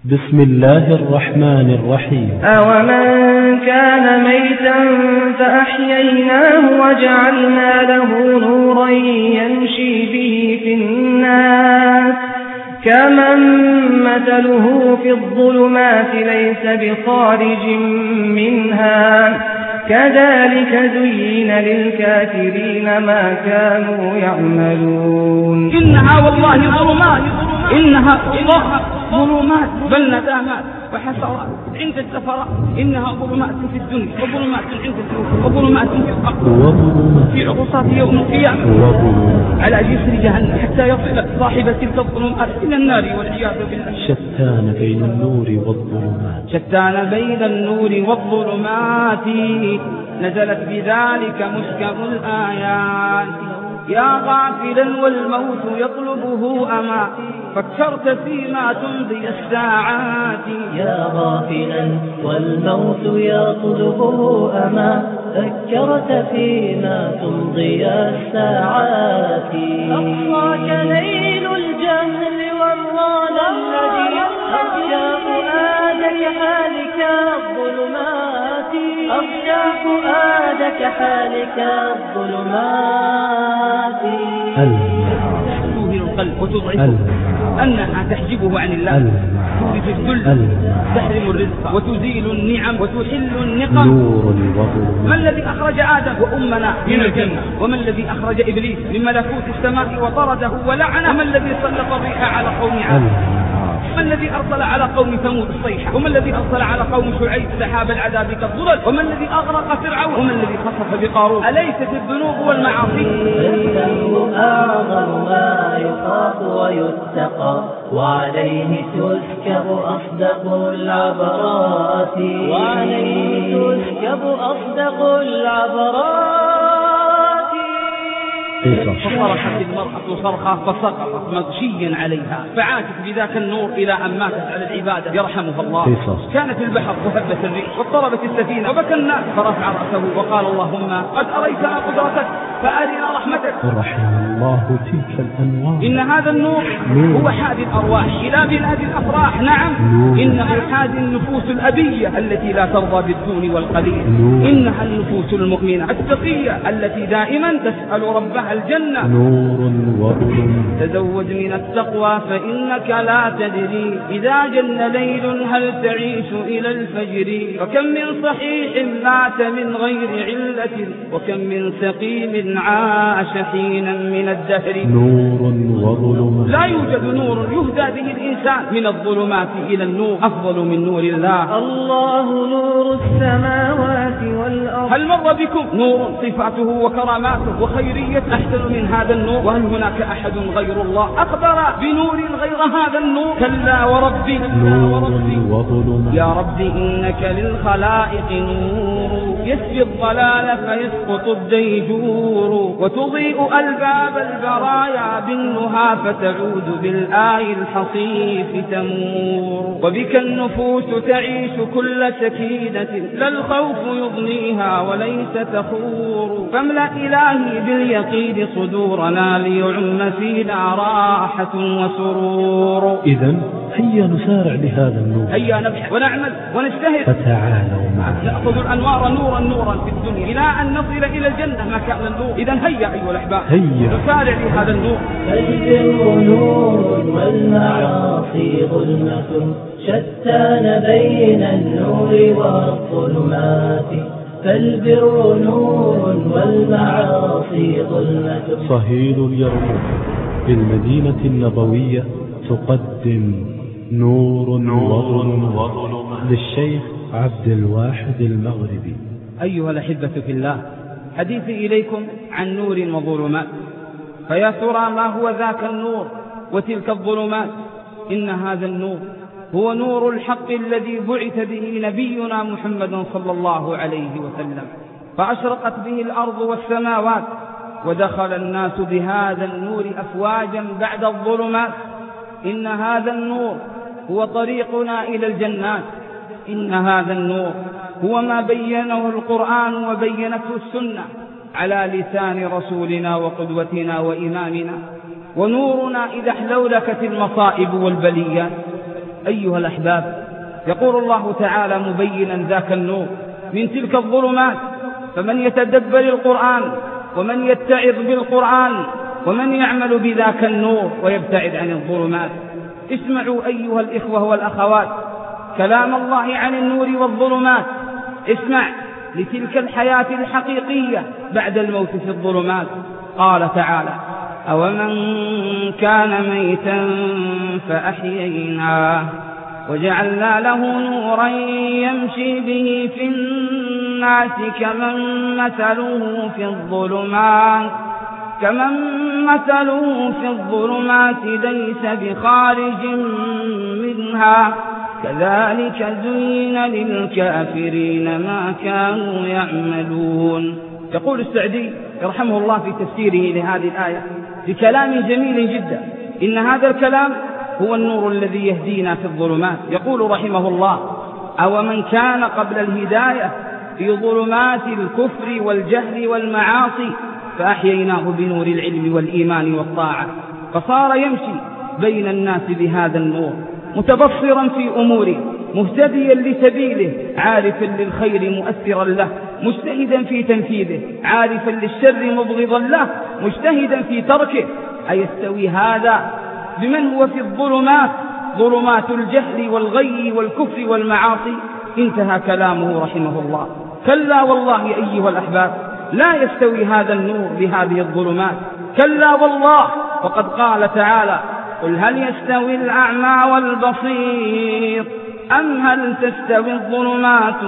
بسم الله الرحمن الرحيم. أومن كان ميتا فأحييناه وجعلنا له نورا يمشي به في الناس كمن مثله في الظلمات ليس بخارج منها كذلك زين للكافرين ما كانوا يعملون. إنها والله ظلمات، إنها الله ظلمات بل ندامات وحسرات عند السفراء. إنها ظلمات في الدنيا وظلمات عند السفراء وظلمات في القبر في عرصات يوم القيامة على جسر جهنم حتى يصل صاحب تلك الظلمات إلى النار والعياذ بالله. شتان بين النور والظلمات، شتان بين النور والظلمات نزلت بذلك محكم الآيات. يا غافلا والموت يطلبه أما فكرت فيما تمضي الساعات. يا غافلا والموت يطلبه أما فكرت فيما تمضي الساعات. أخفاك ليل الجهل والران الذي أخشى فؤادك حالك الظلمات. أخشى فؤادك حالك الظلمات. تهل القلب وتضعفه أنها تحجبه عن الله، تورث الذل، تحرم الرزق وتزيل النعم وتحل النقم. نور وظلمات. ما الذي أخرج آدم وأمنا من الجنة؟ وما الذي أخرج إبليس من ملكوت السماء وطرده ولعنه؟ وما الذي سلط الريح على قوم عاد؟ وما الذي أرسل على قوم ثمود الصيحة؟ وما الذي أرسل على قوم شعيب سحاب العذاب كالظلل؟ وما الذي أغرق فرعون؟ وما الذي خسف بقارون؟ أليست الذنوب والمعاصي؟ الذنب أعظم ما يخاف ويتقى وعليه تسكب أصدق العبرات. وعليه تسكب أصدق العبرات. فصرخت المرأة صرخة فسقطت مغشيا عليها فعاشت بذاك النور إلى أن ماتت على العبادة يرحمها الله. كانت البحر وهبت الريح واضطربت السفينة وبكى الناس فرفع رأسه وقال اللهم قد أريتنا قدرتك فأرنا رحمتك. ورحم الله تلك الأنوار. إن هذا النور هو حادي الأرواح إلى بلاد الأفراح. نعم إنه حادي النفوس الأبية التي لا ترضى بالدون والقليل. إنها النفوس المؤمنة التقية التي دائما تسأل ربها الجنة. نور وظلم. تزود من التقوى فإنك لا تدري إذا جن ليل هل تعيش إلى الفجر. وكم من صحيح مات من غير علة وكم من سقيم عاش حينا من الدهر. نور وظلم. لا يوجد نور يهدى به الإنسان من الظلمات إلى النور أفضل من نور الله. الله نور السماوات والأرض. هل مر بكم نور صفاته وكراماته وخيرية أحسن من هذا النور؟ وهل هناك أحد غير الله أخبر بنور غير هذا النور؟ كلا وربي. نور وظلم. يا رب إنك للخلائق نور يسبي الضلال فيسقط الديجور وتضيء ألباب البرايا بالنهى فتعود بالآي الحصيف تمور. وبك النفوس تعيش كل سكينة لا الخوف يضنيها وليس تخور. فاملأ إلهي باليقين صدورنا ليعم فينا راحة وسرور. إذن هيا نسارع لهذا النور. هيا نبحث ونعمل ونجتهد. فتعالوا معنا نأخذ الأنوار نورا في الدنيا إلى أن نصل إلى الجنة مكان النور. إذن هيا أيها الأحباب هيا نسارع لهذا النور. فالبر نور والمعاصي ظلمة شتان بين النور والظلمات. فالبر نور والمعاصي ظلمة. صهيل اليرموك بالمدينة النبوية تقدم نور وظلم للشيخ عبد الواحد المغربي. أيها الأحبة في الله، حديثي إليكم عن نور وظلمات. فيا ترى ما هو ذاك النور وتلك الظلمات؟ إن هذا النور هو نور الحق الذي بعث به نبينا محمد صلى الله عليه وسلم فأشرقت به الأرض والسماوات ودخل الناس بهذا النور أفواجا بعد الظلمات. إن هذا النور هو طريقنا إلى الجنات. إن هذا النور هو ما بينه القرآن وبينته السنة على لسان رسولنا وقدوتنا وإمامنا. ونورنا إذا احلولكت المصائب والبليات أيها الأحباب، يقول الله تعالى مبينا ذاك النور من تلك الظلمات: فمن يتدبر القرآن ومن يتعظ بالقرآن ومن يعمل بذاك النور ويبتعد عن الظلمات. اسمعوا أيها الإخوة والأخوات كلام الله عن النور والظلمات. اسمع لتلك الحياة الحقيقية بعد الموت في الظلمات. قال تعالى: أومن كان ميتا فأحييناه وجعلنا له نورا يمشي به في الناس كمن مثله في الظلمات ليس بخارج منها كذلك زين للكافرين ما كانوا يعملون. يقول السعدي يرحمه الله في تفسيره لهذه الآية بكلام جميل جدا: إن هذا الكلام هو النور الذي يهدينا في الظلمات. يقول رحمه الله: أو من كان قبل الهداية في ظلمات الكفر والجهل والمعاصي فأحييناه بنور العلم والإيمان والطاعة فصار يمشي بين الناس بهذا النور متبصرا في أموره مهتديا لسبيله عارفا للخير مؤثرا له مجتهدا في تنفيذه عارفا للشر مبغضا له مجتهدا في تركه. أيستوي هذا بمن هو في الظلمات ظلمات الجهل والغي والكفر والمعاصي؟ انتهى كلامه رحمه الله. كلا والله أيها الأحباب لا يستوي هذا النور بهذه الظلمات، كلا والله. وقد قال تعالى: قل هل يستوي الأعمى والبصير أم هل تستوي الظلمات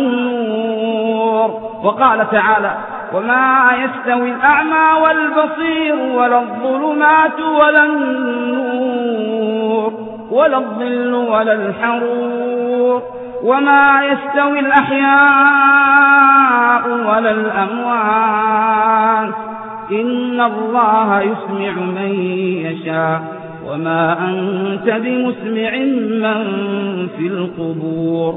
والنور. وقال تعالى: وما يستوي الأعمى والبصير ولا الظلمات ولا النور ولا الظل ولا الحرور وما يستوي الأحياء ولا الأموات إن الله يسمع من يشاء وما أنت بمسمع من في القبور.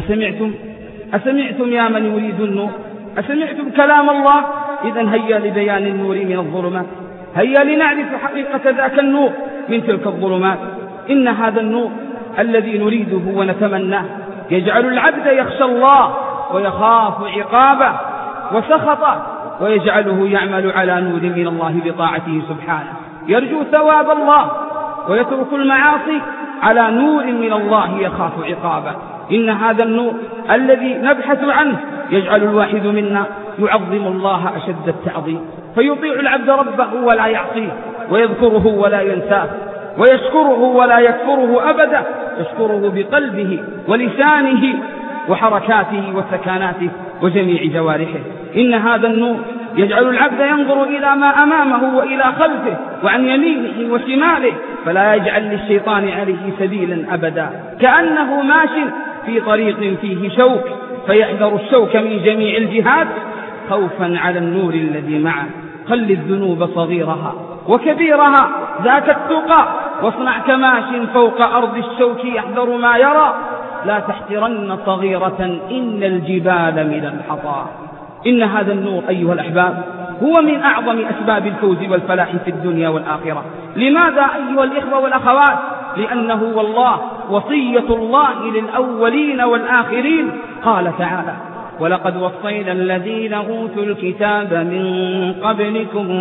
أسمعتم يا من يريد النور؟ أسمعتم كلام الله؟ إذن هيا لبيان النور من الظلمات، هيا لنعرف حقيقة ذاك النور من تلك الظلمات. إن هذا النور الذي نريده ونتمناه يجعل العبد يخشى الله ويخاف عقابه وسخطه، ويجعله يعمل على نور من الله بطاعته سبحانه، يرجو ثواب الله ويترك المعاصي على نور من الله يخاف عقابه. إن هذا النور الذي نبحث عنه يجعل الواحد منا يعظم الله أشد التعظيم، فيطيع العبد ربه ولا يعصيه، ويذكره ولا ينساه، ويشكره ولا يكفره أبدا، يشكره بقلبه ولسانه وحركاته وسكناته وجميع جوارحه. إن هذا النور يجعل العبد ينظر إلى ما أمامه وإلى خلفه وعن يمينه وشماله، فلا يجعل للشيطان عليه سبيلا أبدا، كأنه ماش في طريق فيه شوك فيحذر الشوك من جميع الجهات خوفا على النور الذي معه. خل الذنوب صغيرها وكبيرها ذاك التقى، واصنع كماش فوق أرض الشوك يحذر ما يرى، لا تحترن صغيرة إن الجبال من الحطى. إن هذا النور أيها الأحباب هو من أعظم أسباب الفوز والفلاح في الدنيا والآخرة. لماذا أيها الإخوة والأخوات؟ لأنه والله وصية الله للأولين والآخرين. قال تعالى: ولقد وصينا الذين أوتوا الكتاب من قبلكم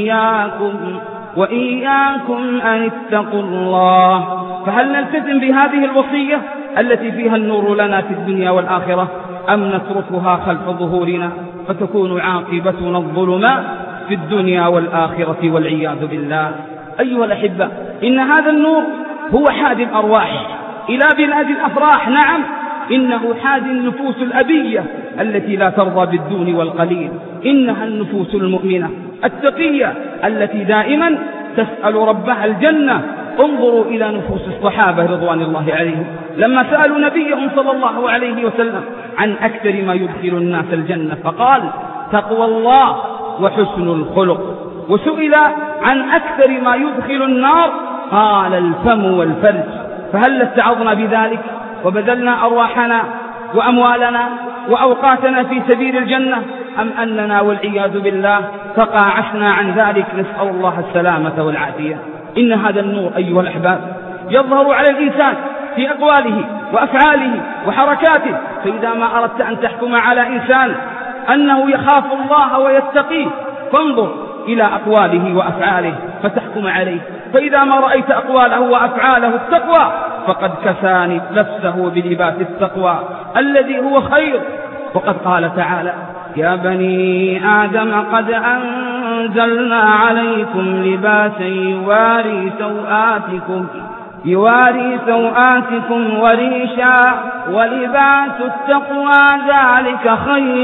وإياكم أن اتقوا الله. فهل نلتزم بهذه الوصية التي فيها النور لنا في الدنيا والآخرة، أم نتركها خلف ظهورنا فتكون عاقبتنا الظلمات في الدنيا والآخرة والعياذ بالله؟ أيها الأحبة، إن هذا النور هو حاد الأرواح إلى بلاد الأفراح. نعم، إنه حاد النفوس الأبية التي لا ترضى بالدون والقليل. إنها النفوس المؤمنة التقية التي دائما تسأل ربها الجنة. انظروا إلى نفوس الصحابة رضوان الله عليهم لما سألوا نبيهم صلى الله عليه وسلم عن أكثر ما يدخل الناس الجنة، فقال: تقوى الله وحسن الخلق. وسئل عن أكثر ما يدخل النار، قال: الفم والفرج. فهل اتعظنا بذلك وبذلنا أرواحنا وأموالنا وأوقاتنا في سبيل الجنة، أم أننا والعياذ بالله تقاعسنا عن ذلك؟ نسأل الله السلامة والعافية. إن هذا النور أيها الأحباب يظهر على الإنسان في أقواله وأفعاله وحركاته. فإذا ما أردت أن تحكم على إنسان أنه يخاف الله ويتقيه فانظر إلى أقواله وأفعاله فتحكم عليه. فإذا ما رأيت أقواله وأفعاله التقوى فقد كساني نفسه بلباس التقوى الذي هو خير. وقد قال تعالى: يا بني آدم قد أنزلنا عليكم لباسا يواري سوآتكم وريشا ولباس التقوى ذلك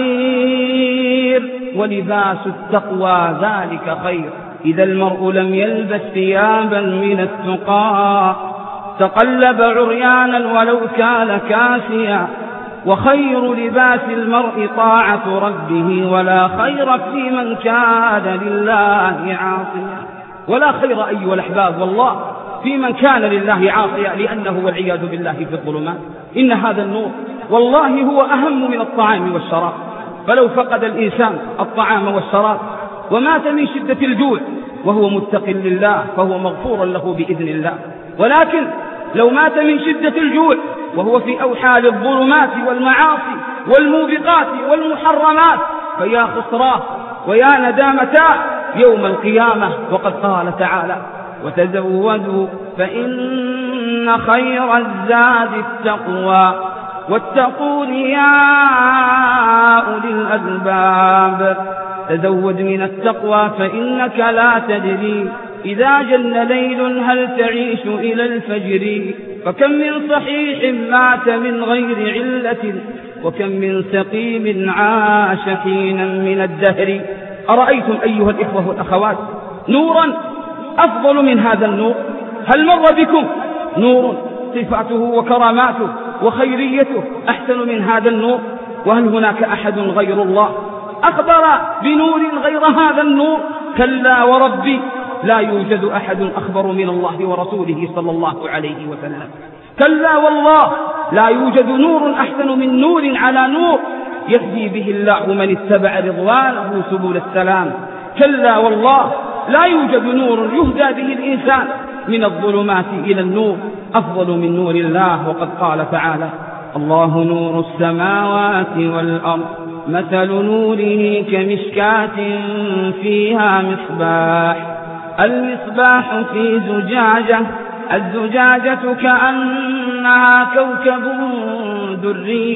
خير. إذا المرء لم يلبس ثيابا من التقى تقلب عريانا ولو كان كاسيا. وخير لباس المرء طاعة ربه ولا خير في من كان لله عاصيا. ولا خير أيها الأحباب والله في من كان لله عاصيا، لأنه والعياذ بالله في الظلمات. إن هذا النور والله هو أهم من الطعام والشراب. فلو فقد الإنسان الطعام والشراب ومات من شدة الجوع وهو متق لله فهو مغفور له بإذن الله. ولكن لو مات من شدة الجوع وهو في أوحال الظلمات والمعاصي والموبقات والمحرمات فيا خسراه ويا ندامته يوم القيامة. وقد قال تعالى: وتزودوا فإن خير الزاد التقوى واتقون يا أولي الألباب. تزود من التقوى فإنك لا تدري إذا جن ليل هل تعيش إلى الفجر. فكم من صحيح مات من غير علة وكم من سقيم عاش حينا من الدهر. أرأيتم أيها الإخوة والأخوات نورا أفضل من هذا النور؟ هل مر بكم نور صفاته وكراماته وخيريته أحسن من هذا النور؟ وهل هناك أحد غير الله أخبر بنور غير هذا النور؟ كلا وربي لا يوجد أحد أخبر من الله ورسوله صلى الله عليه وسلم. كلا والله لا يوجد نور أحسن من نور على نور يهدي به الله من اتبع رضوانه سبل السلام. كلا والله لا يوجد نور يهدى به الإنسان من الظلمات إلى النور أفضل من نور الله. وقد قال تعالى: الله نور السماوات والأرض مثل نوره كمشكاة فيها مصباح المصباح في زجاجة الزجاجة كأنها كوكب دري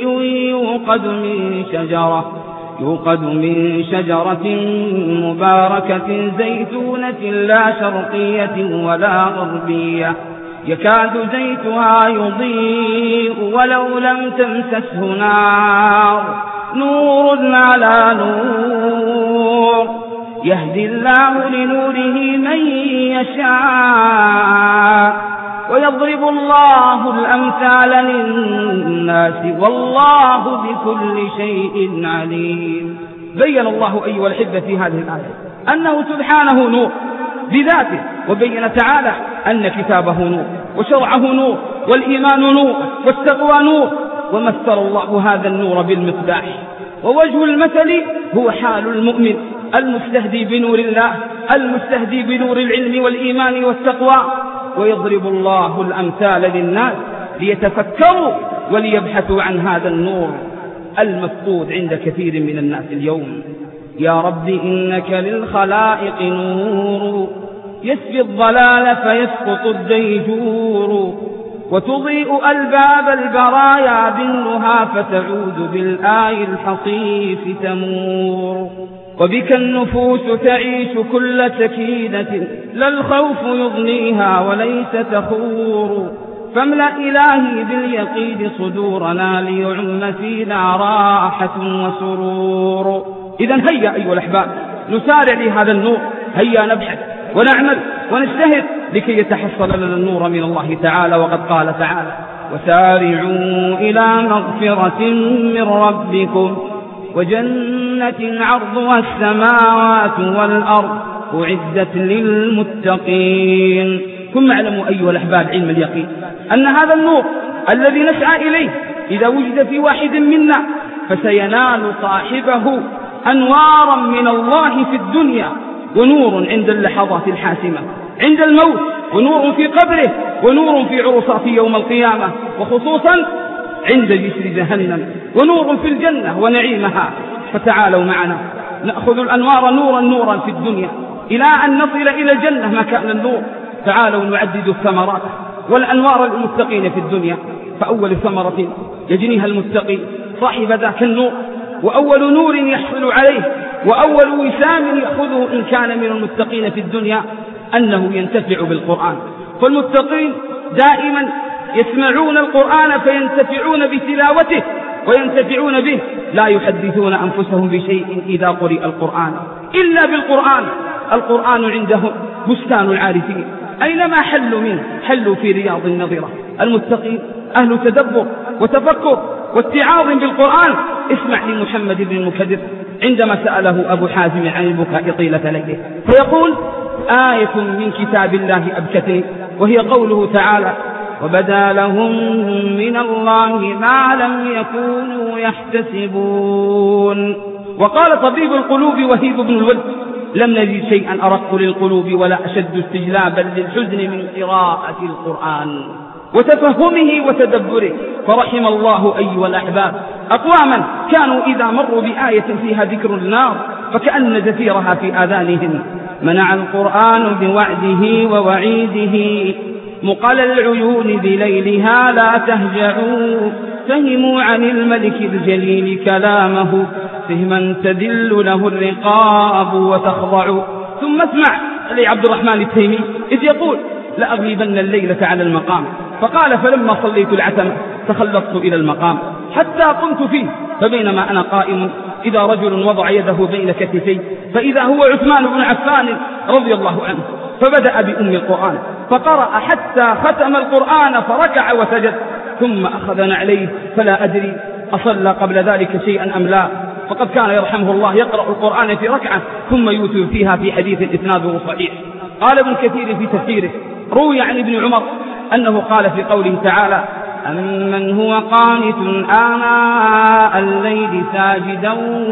يوقد من شجرة مباركة زيتونة لا شرقية ولا غربية يكاد زيتها يضيء ولو لم تمسسه نار نور على نور يهدي الله لنوره من يشاء ويضرب الله الأمثال للناس والله بكل شيء عليم. بين الله أيها الأحبة في هذه الآية أنه سبحانه نور بذاته، وبين تعالى أن كتابه نور وشرعه نور والإيمان نور والتقوى نور، ومثل الله هذا النور بالمصباح. ووجه المثل هو حال المؤمن المستهدي بنور الله المستهدي بنور العلم والإيمان والتقوى. ويضرب الله الأمثال للناس ليتفكروا وليبحثوا عن هذا النور المفقود عند كثير من الناس اليوم. يا رب إنك للخلائق نور يسفي الضلال فيسقط الديجور وتضيء ألباب البرايا بالنهى فتعود بالآي الحصيف تمور. وبك النفوس تعيش كل سكينة لا الخوف يضنيها وليس تخور. فاملأ إلهي باليقين صدورنا ليعم فينا راحة وسرور. إذن هيا أيها الأحباب نسارع لهذا النور، هيا نبحث ونعمل ونجتهد لكي يتحصل لنا النور من الله تعالى. وقد قال تعالى: وسارعوا إلى مغفرة من ربكم وجنة عرضها السماوات والأرض أعدت للمتقين. ثم اعلموا أيها الأحباب علم اليقين أن هذا النور الذي نسعى إليه إذا وجد في واحد منا فسينال صاحبه أنوارا من الله في الدنيا ونور عند اللحظات الحاسمة. عند الموت، ونور في قبره، ونور في عرصات يوم القيامة، وخصوصا عند جسر جهنم، ونور في الجنة ونعيمها. فتعالوا معنا نأخذ الأنوار نورا في الدنيا إلى أن نصل إلى الجنة مكان النور. تعالوا نعدد الثمرات والأنوار للمتقين في الدنيا. فأول ثمرة يجنيها المتقي صاحب ذاك النور، وأول نور يحصل عليه، وأول وسام يأخذه إن كان من المتقين في الدنيا أنه ينتفع بالقرآن. فالمتقين دائما يسمعون القرآن فينتفعون بتلاوته وينتفعون به، لا يحدثون أنفسهم بشيء إذا قرئ القرآن إلا بالقرآن. القرآن عندهم بستان العارفين، أينما حلوا منه حلوا في رياض النظرة. المتقين أهل تدبر وتفكر واتعاظ بالقرآن. اسمع لمحمد بن المكدر عندما سأله أبو حازم عن البكاء طيلة ليله، فيقول: آية من كتاب الله أبكتني، وهي قوله تعالى: وبدا لهم من الله ما لم يكونوا يحتسبون. وقال طبيب القلوب وهيب بن الولد: لم نجد شيئا أرق للقلوب ولا أشد استجلابا للحزن من قراءة القرآن وتفهمه وتدبره. فرحم الله أيها الأحباب أقواما كانوا إذا مروا بآية فيها ذكر النار فكأن زفيرها في آذانهم. منع القرآن بوعده ووعيده مقل العيون بليلها لا تهجعوا. فهموا عن الملك الجليل كلامه فهما تذل له الرقاب وتخضع. ثم اسمع لعبد الرحمن التيمي إذ يقول: لأغلبن الليلة على المقام. فقال: فلما صليت العتمة تخلصت إلى المقام حتى قمت فيه، فبينما أنا قائم إذا رجل وضع يده بين كتفي فإذا هو عثمان بن عفان رضي الله عنه، فبدأ بأم القرآن فقرأ حتى ختم القرآن فركع وسجد، ثم أخذ نعليه فلا أدري أصلى قبل ذلك شيئا أم لا، فقد كان يرحمه الله يقرأ القرآن في ركعة ثم يوتر فيها في حديث إسناده صحيح. قال ابن كثير في تفسيره: روي عن ابن عمر أنه قال في قوله تعالى: أمن هو قانت آناء الليل ساجدا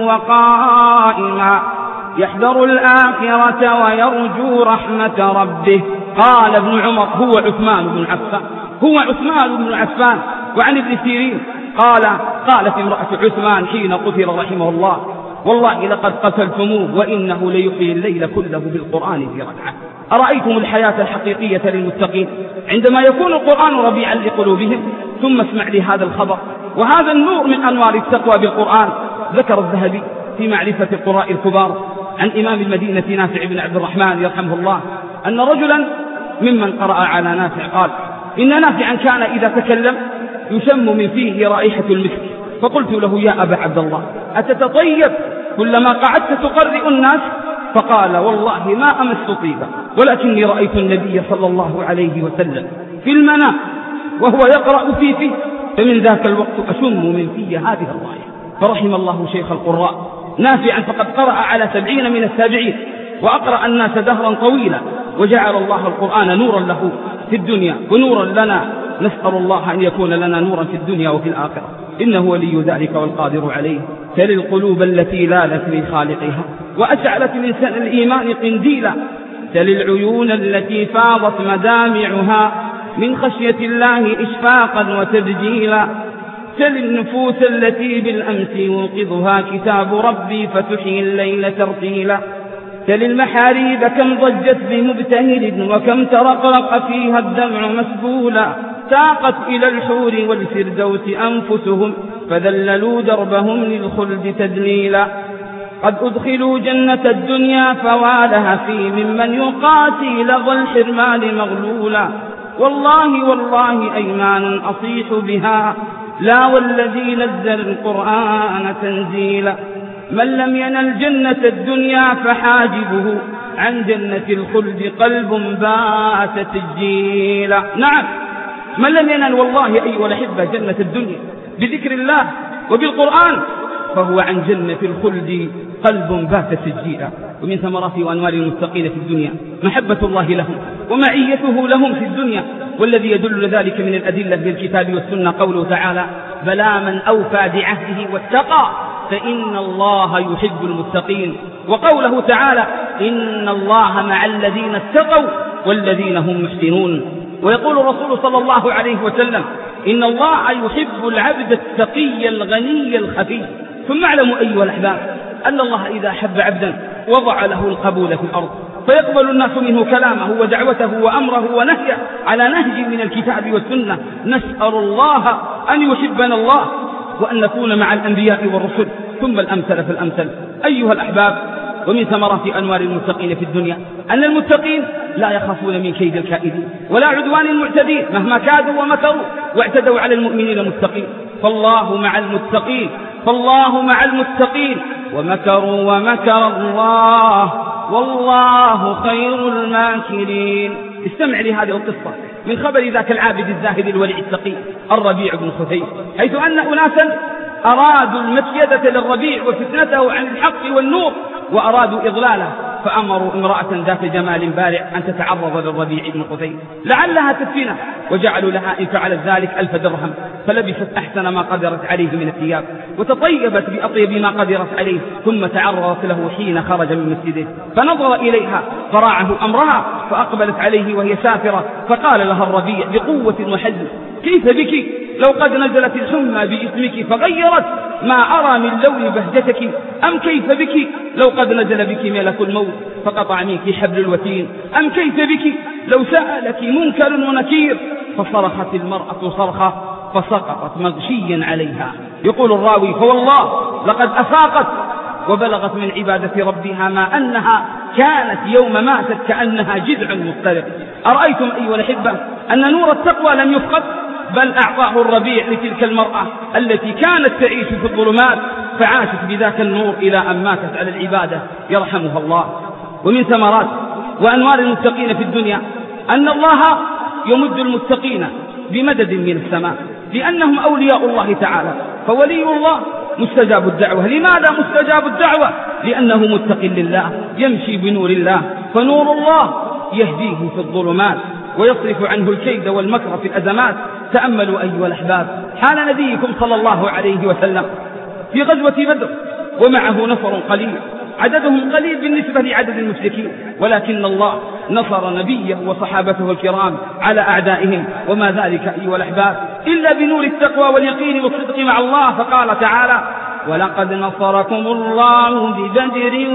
وقائما يحذر الآخرة ويرجو رحمة ربه. قال ابن عمر: هو عثمان بن عفان، هو عثمان بن عفان. وعن ابن سيرين قالت امرأة عثمان حين قتل رحمه الله: والله لقد قتلتموه وإنه ليحيي الليل كله بالقرآن في ركعة. أرأيتم الحياة الحقيقية للمتقين عندما يكون القرآن ربيعا لقلوبهم؟ ثم اسمع لهذا الخبر وهذا النور من أنوار التقوى بالقرآن. ذكر الذهبي في معرفة القراء الكبار عن إمام المدينة نافع بن عبد الرحمن يرحمه الله أن رجلا ممن قرأ على نافع قال: إن نافعا كان إذا تكلم يشم من فيه رائحة المسك، فقلت له: يا أبا عبد الله أتتطيب كلما قعدت تقرئ الناس؟ فقال: والله ما أمست طيبا، ولكني رأيت النبي صلى الله عليه وسلم في المنام وهو يقرأ في فيه، فمن ذاك الوقت أشم من فيه هذه الرائحة. فرحم الله شيخ القراء نافعا، فقد قرأ على 70 من التابعين وأقرأ الناس دهرا طويلا، وجعل الله القرآن نورا له في الدنيا ونورا لنا. نسأل الله أن يكون لنا نورا في الدنيا وفي الآخرة، إنه ولي ذلك والقادر عليه. تل القلوب التي لالت لخالقها وأشعلت لسان الإيمان قنديلا، تل العيون التي فاضت مدامعها من خشية الله إشفاقا وتبجيلا، تل النفوس التي بالأمس يوقظها كتاب ربي فتحيي الليل ترتيلا، تل المحاريب كم ضجت بمبتهل وكم ترقرق فيها الدمع مسبولا، ساقت إلى الحور والفردوس أنفسهم فذللوا دربهم للخلد تدليلا، قد أدخلوا جنة الدنيا فوالها في ممن يقاتي لظى الحرمان مغلولا، والله أيمان أصيح بها لا والذي نزل القرآن تنزيلا، من لم ينل جنة الدنيا فحاجبه عن جنة الخلد قلب بات تسجيلا. نعم، من لم ينل والله أيها الأحبة جنة الدنيا بذكر الله وبالقرآن فهو عن جنة الخلد قلب بات سجيلا. ومن ثمرات وأنوار المتقين في الدنيا محبة الله لهم ومعيته لهم في الدنيا، والذي يدل ذلك من الأدلة بالكتاب والسنة قوله تعالى: بلى من أوفى بعهده واتقى فإن الله يحب المتقين، وقوله تعالى: إن الله مع الذين اتقوا والذين هم محسنون. ويقول الرسول صلى الله عليه وسلم: إن الله يحب العبد التقي الغني الخفي. ثم اعلموا أيها الأحباب أن الله إذا أحب عبدا وضع له القبول في الأرض، فيقبل الناس منه كلامه ودعوته وأمره ونهيه على نهج من الكتاب والسنة. نسأل الله أن يحبنا الله وأن نكون مع الأنبياء والرسل. ثم الأمثل فالأمثل. أيها الأحباب، ومن ثمرات أنوار المتقين في الدنيا أن المتقين لا يخافون من كيد الكائدين ولا عدوان المعتدين مهما كادوا ومكروا واعتدوا على المؤمنين المتقين. فالله مع المتقين، فالله مع المتقين، ومكروا ومكر الله والله خير الماكرين. استمع لهذه القصة من خبر ذاك العابد الزاهد الورع التقي الربيع بن خثيم، حيث أن أناسا أرادوا المكيدة للربيع وفتنته عن الحق والنور وأرادوا إضلاله، فأمروا امرأة ذات جمال بارع أن تتعرض للربيع بن خثيم لعلها تفتنه، وجعلوا لها إن فعلت ذلك 1000 درهم، فلبست أحسن ما قدرت عليه من الثياب وتطيبت بأطيب ما قدرت عليه، ثم تعرضت له حين خرج من مسجده، فنظر إليها فراعه أمرها، فأقبلت عليه وهي سافرة، فقال لها الربيع بقوة وحزم: كيف بك لو قد نزلت الحمى بجسمك فغيرت ما أرى من لون بهجتك، أم كيف بك لو قد نزل بك ملك الموت فقطع منك حبل الوتين، أم كيف بك لو سألك منكر ونكير. فصرخت المرأة صرخة فسقطت مغشيا عليها. يقول الراوي: فوالله لقد أفاقت وبلغت من عبادة ربها ما أنها كانت يوم ماتت كأنها جذع مضطرب. أرأيتم أيها الأحبة أن نور التقوى لم يفقد، بل أعطاه الربيع لتلك المرأة التي كانت تعيش في الظلمات فعاشت بذاك النور إلى أن ماتت على العبادة يرحمها الله. ومن ثمرات وأنوار المتقين في الدنيا أن الله يمد المتقين بمدد من السماء، لأنهم أولياء الله تعالى، فولي الله مستجاب الدعوة. لماذا مستجاب الدعوة؟ لأنه متق لله يمشي بنور الله، فنور الله يهديه في الظلمات ويصرف عنه الكيد والمكر في الأزمات. تأملوا أيها الأحباب حال نبيكم صلى الله عليه وسلم في غزوة بدر ومعه نفر قليل، عددهم قليل بالنسبة لعدد المشركين، ولكن الله نصر نبيه وصحابته الكرام على أعدائهم، وما ذلك أيها الأحباب إلا بنور التقوى واليقين والصدق مع الله. فقال تعالى: ولقد نصركم الله ببدر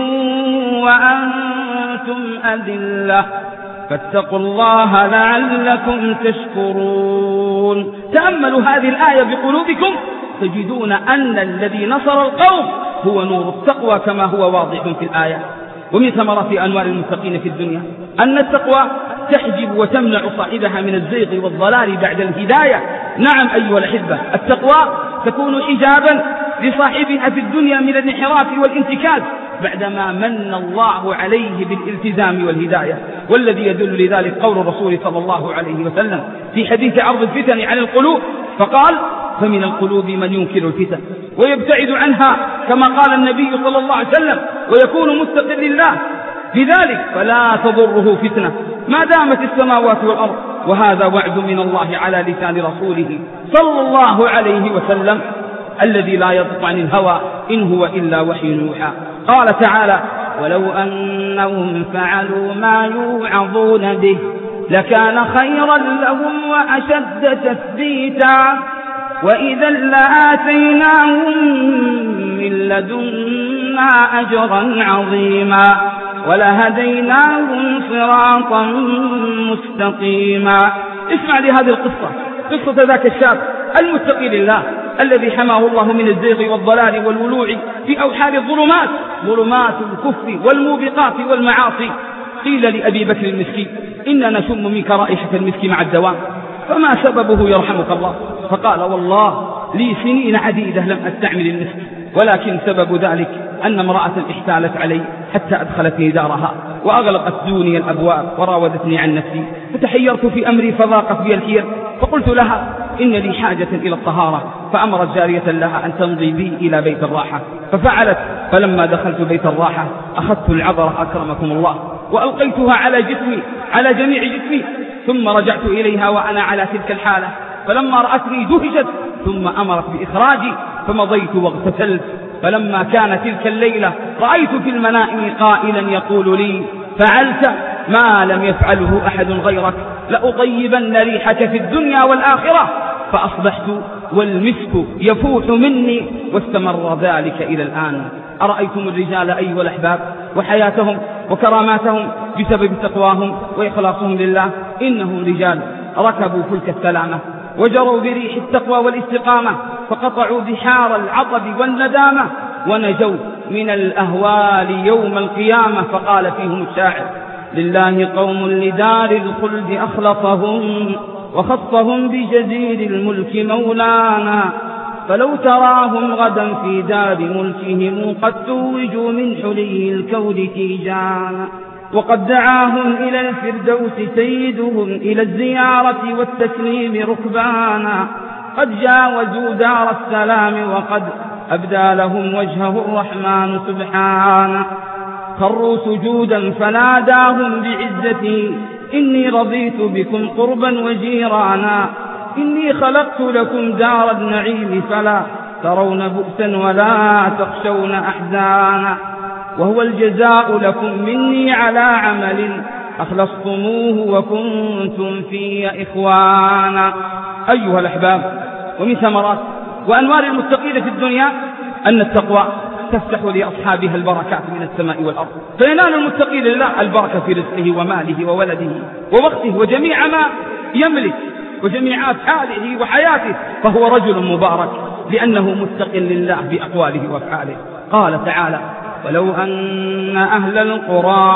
وأنتم أذلة فاتقوا الله لعلكم تشكرون. تأملوا هذه الآية بقلوبكم تجدون أن الذي نصر القوم هو نور التقوى كما هو واضح في الآية. ومن ثمرات أنوار المتقين في الدنيا أن التقوى تحجب وتمنع صاحبها من الزيغ والضلال بعد الهداية. نعم أيها الأحبة، التقوى تكون حجابا لصاحبها في الدنيا من الانحراف والانتكاس بعدما من الله عليه بالالتزام والهداية. والذي يدل لذلك قول الرسول صلى الله عليه وسلم في حديث عرض الفتن عن القلوب، فقال: فمن القلوب من ينكر الفتن ويبتعد عنها كما قال النبي صلى الله عليه وسلم، ويكون متقٍ لله، لذلك فلا تضره فتنة ما دامت السماوات والأرض. وهذا وعد من الله على لسان رسوله صلى الله عليه وسلم الذي لا ينطق عن الهوى إن هو إلا وحي يوحى. قال تعالى: ولو أنهم فعلوا ما يوعظون به لكان خيرا لهم وأشد تثبيتا وإذا لآتيناهم من لدنا أجرا عظيما ولهديناهم صراطا مستقيما. اسمع لهذه القصة، قصة ذاك الشاب المتقي لله الذي حماه الله من الزيغ والضلال والولوع في أوحال الظلمات، ظلمات الكفر والموبقات والمعاصي. قيل لأبي بكر المسكين: إننا نشم منك رائحة المسك مع الدوام، فما سببه يرحمك الله؟ فقال: والله لي سنين عديدة لم أستعمل المسك، ولكن سبب ذلك أن امرأة احتالت علي حتى أدخلتني دارها وأغلقت دوني الأبواب وراودتني عن نفسي، فتحيرت في أمري فضاقت بي الحيل، فقلت لها: إن لي حاجة إلى الطهارة، فأمرت جارية لها أن تمضي بي إلى بيت الراحة، ففعلت. فلما دخلت بيت الراحة أخذت العبرة أكرمكم الله وألقيتها على جسمي، على جميع جسمي، ثم رجعت إليها وأنا على تلك الحالة، فلما رأتني دهشت ثم أمرت بإخراجي، فمضيت واغتسلت. فلما كان تلك الليلة رأيت في المنام قائلا يقول لي: فعلت ما لم يفعله أحد غيرك، لأطيبن ريحك في الدنيا والآخرة. فأصبحت والمسك يفوح مني، واستمر ذلك إلى الآن. أرأيتم الرجال أيها الأحباب وحياتهم وكراماتهم بسبب تقواهم وإخلاصهم لله؟ إنهم رجال ركبوا فلك السلامة وجروا بريح التقوى والاستقامة، فقطعوا بحار العطب والندامة ونجوا من الأهوال يوم القيامة. فقال فيهم الشاعر: لله قوم لدار الخلد أخلصهم، وخصهم بجزيل الملك مولانا، فلو تراهم غدا في دار ملكهم قد توجوا من حلي الكون تيجانا. وقد دعاهم إلى الفردوس سيدهم إلى الزيارة والتسليم ركبانا، قد جاوزوا دار السلام وقد أبدى لهم وجهه الرحمن سبحانه. خروا سجودا فناداهم بعزتي: إني رضيت بكم قربا وجيرانا، إني خلقت لكم دار النعيم فلا ترون بؤسا ولا تخشون أحزانا، وهو الجزاء لكم مني على عمل أخلصتموه وكنتم في إخوانا. أيها الأحباب، ومن ثمرات وأنوار المتقين في الدنيا أن التقوى تفتح لأصحابها البركات من السماء والأرض، فينال المتقي لله البركة في رزقه وماله وولده ووقته وجميع ما يملك وجميع أفعاله وحياته، فهو رجل مبارك لأنه متق لله بأقواله وأفعاله. قال تعالى: ولو أن أهل القرى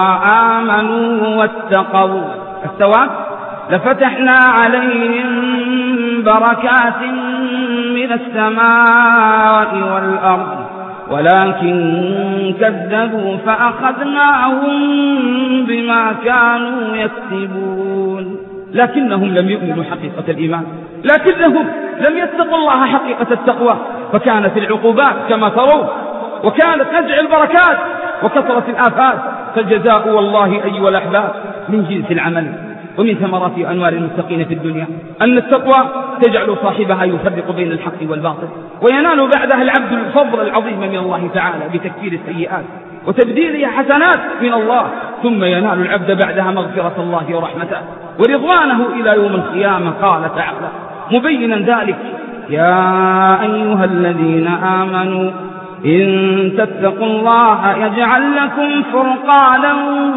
آمنوا واتقوا الثواب لفتحنا عليهم بركات من السماء والأرض ولكن كذبوا فأخذناهم بما كانوا يكسبون. لكنهم لم يؤمنوا حقيقة الإيمان، لكنهم لم يتقوا الله حقيقة التقوى، فكانت العقوبات كما ترون، وكانت نزع البركات وكثرة الآفات، فالجزاء والله أيها الأحباب من جنس العمل. ومن ثمرات أنوار المتقين في الدنيا أن التقوى تجعل صاحبها يفرق بين الحق والباطل، وينال بعدها العبد الفضل العظيم من الله تعالى بتكفير السيئات وتبديلها حسنات من الله، ثم ينال العبد بعدها مغفرة الله ورحمته ورضوانه إلى يوم القيامة. قال تعالى مبينا ذلك: يا أيها الذين آمنوا إن تتقوا الله يجعل لكم فرقانا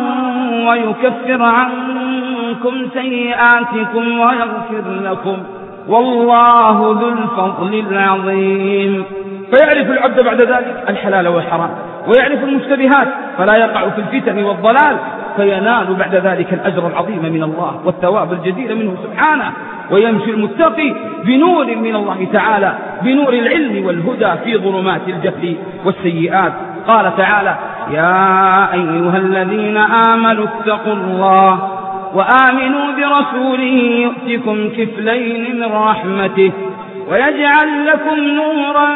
ويكفر عنكم سيئاتكم ويغفر لكم والله ذو الفضل العظيم. فيعرف العبد بعد ذلك الحلال والحرام، ويعرف المشتبهات فلا يقع في الفتن والضلال، فينال بعد ذلك الأجر العظيم من الله والثواب الجزيل منه سبحانه، ويمشي المتقي بنور من الله تعالى، بنور العلم والهدى في ظلمات الجهل والسيئات. قال تعالى: يا أيها الذين آمنوا اتقوا الله وآمنوا برسوله يؤتكم كفلين من رحمته ويجعل لكم نورا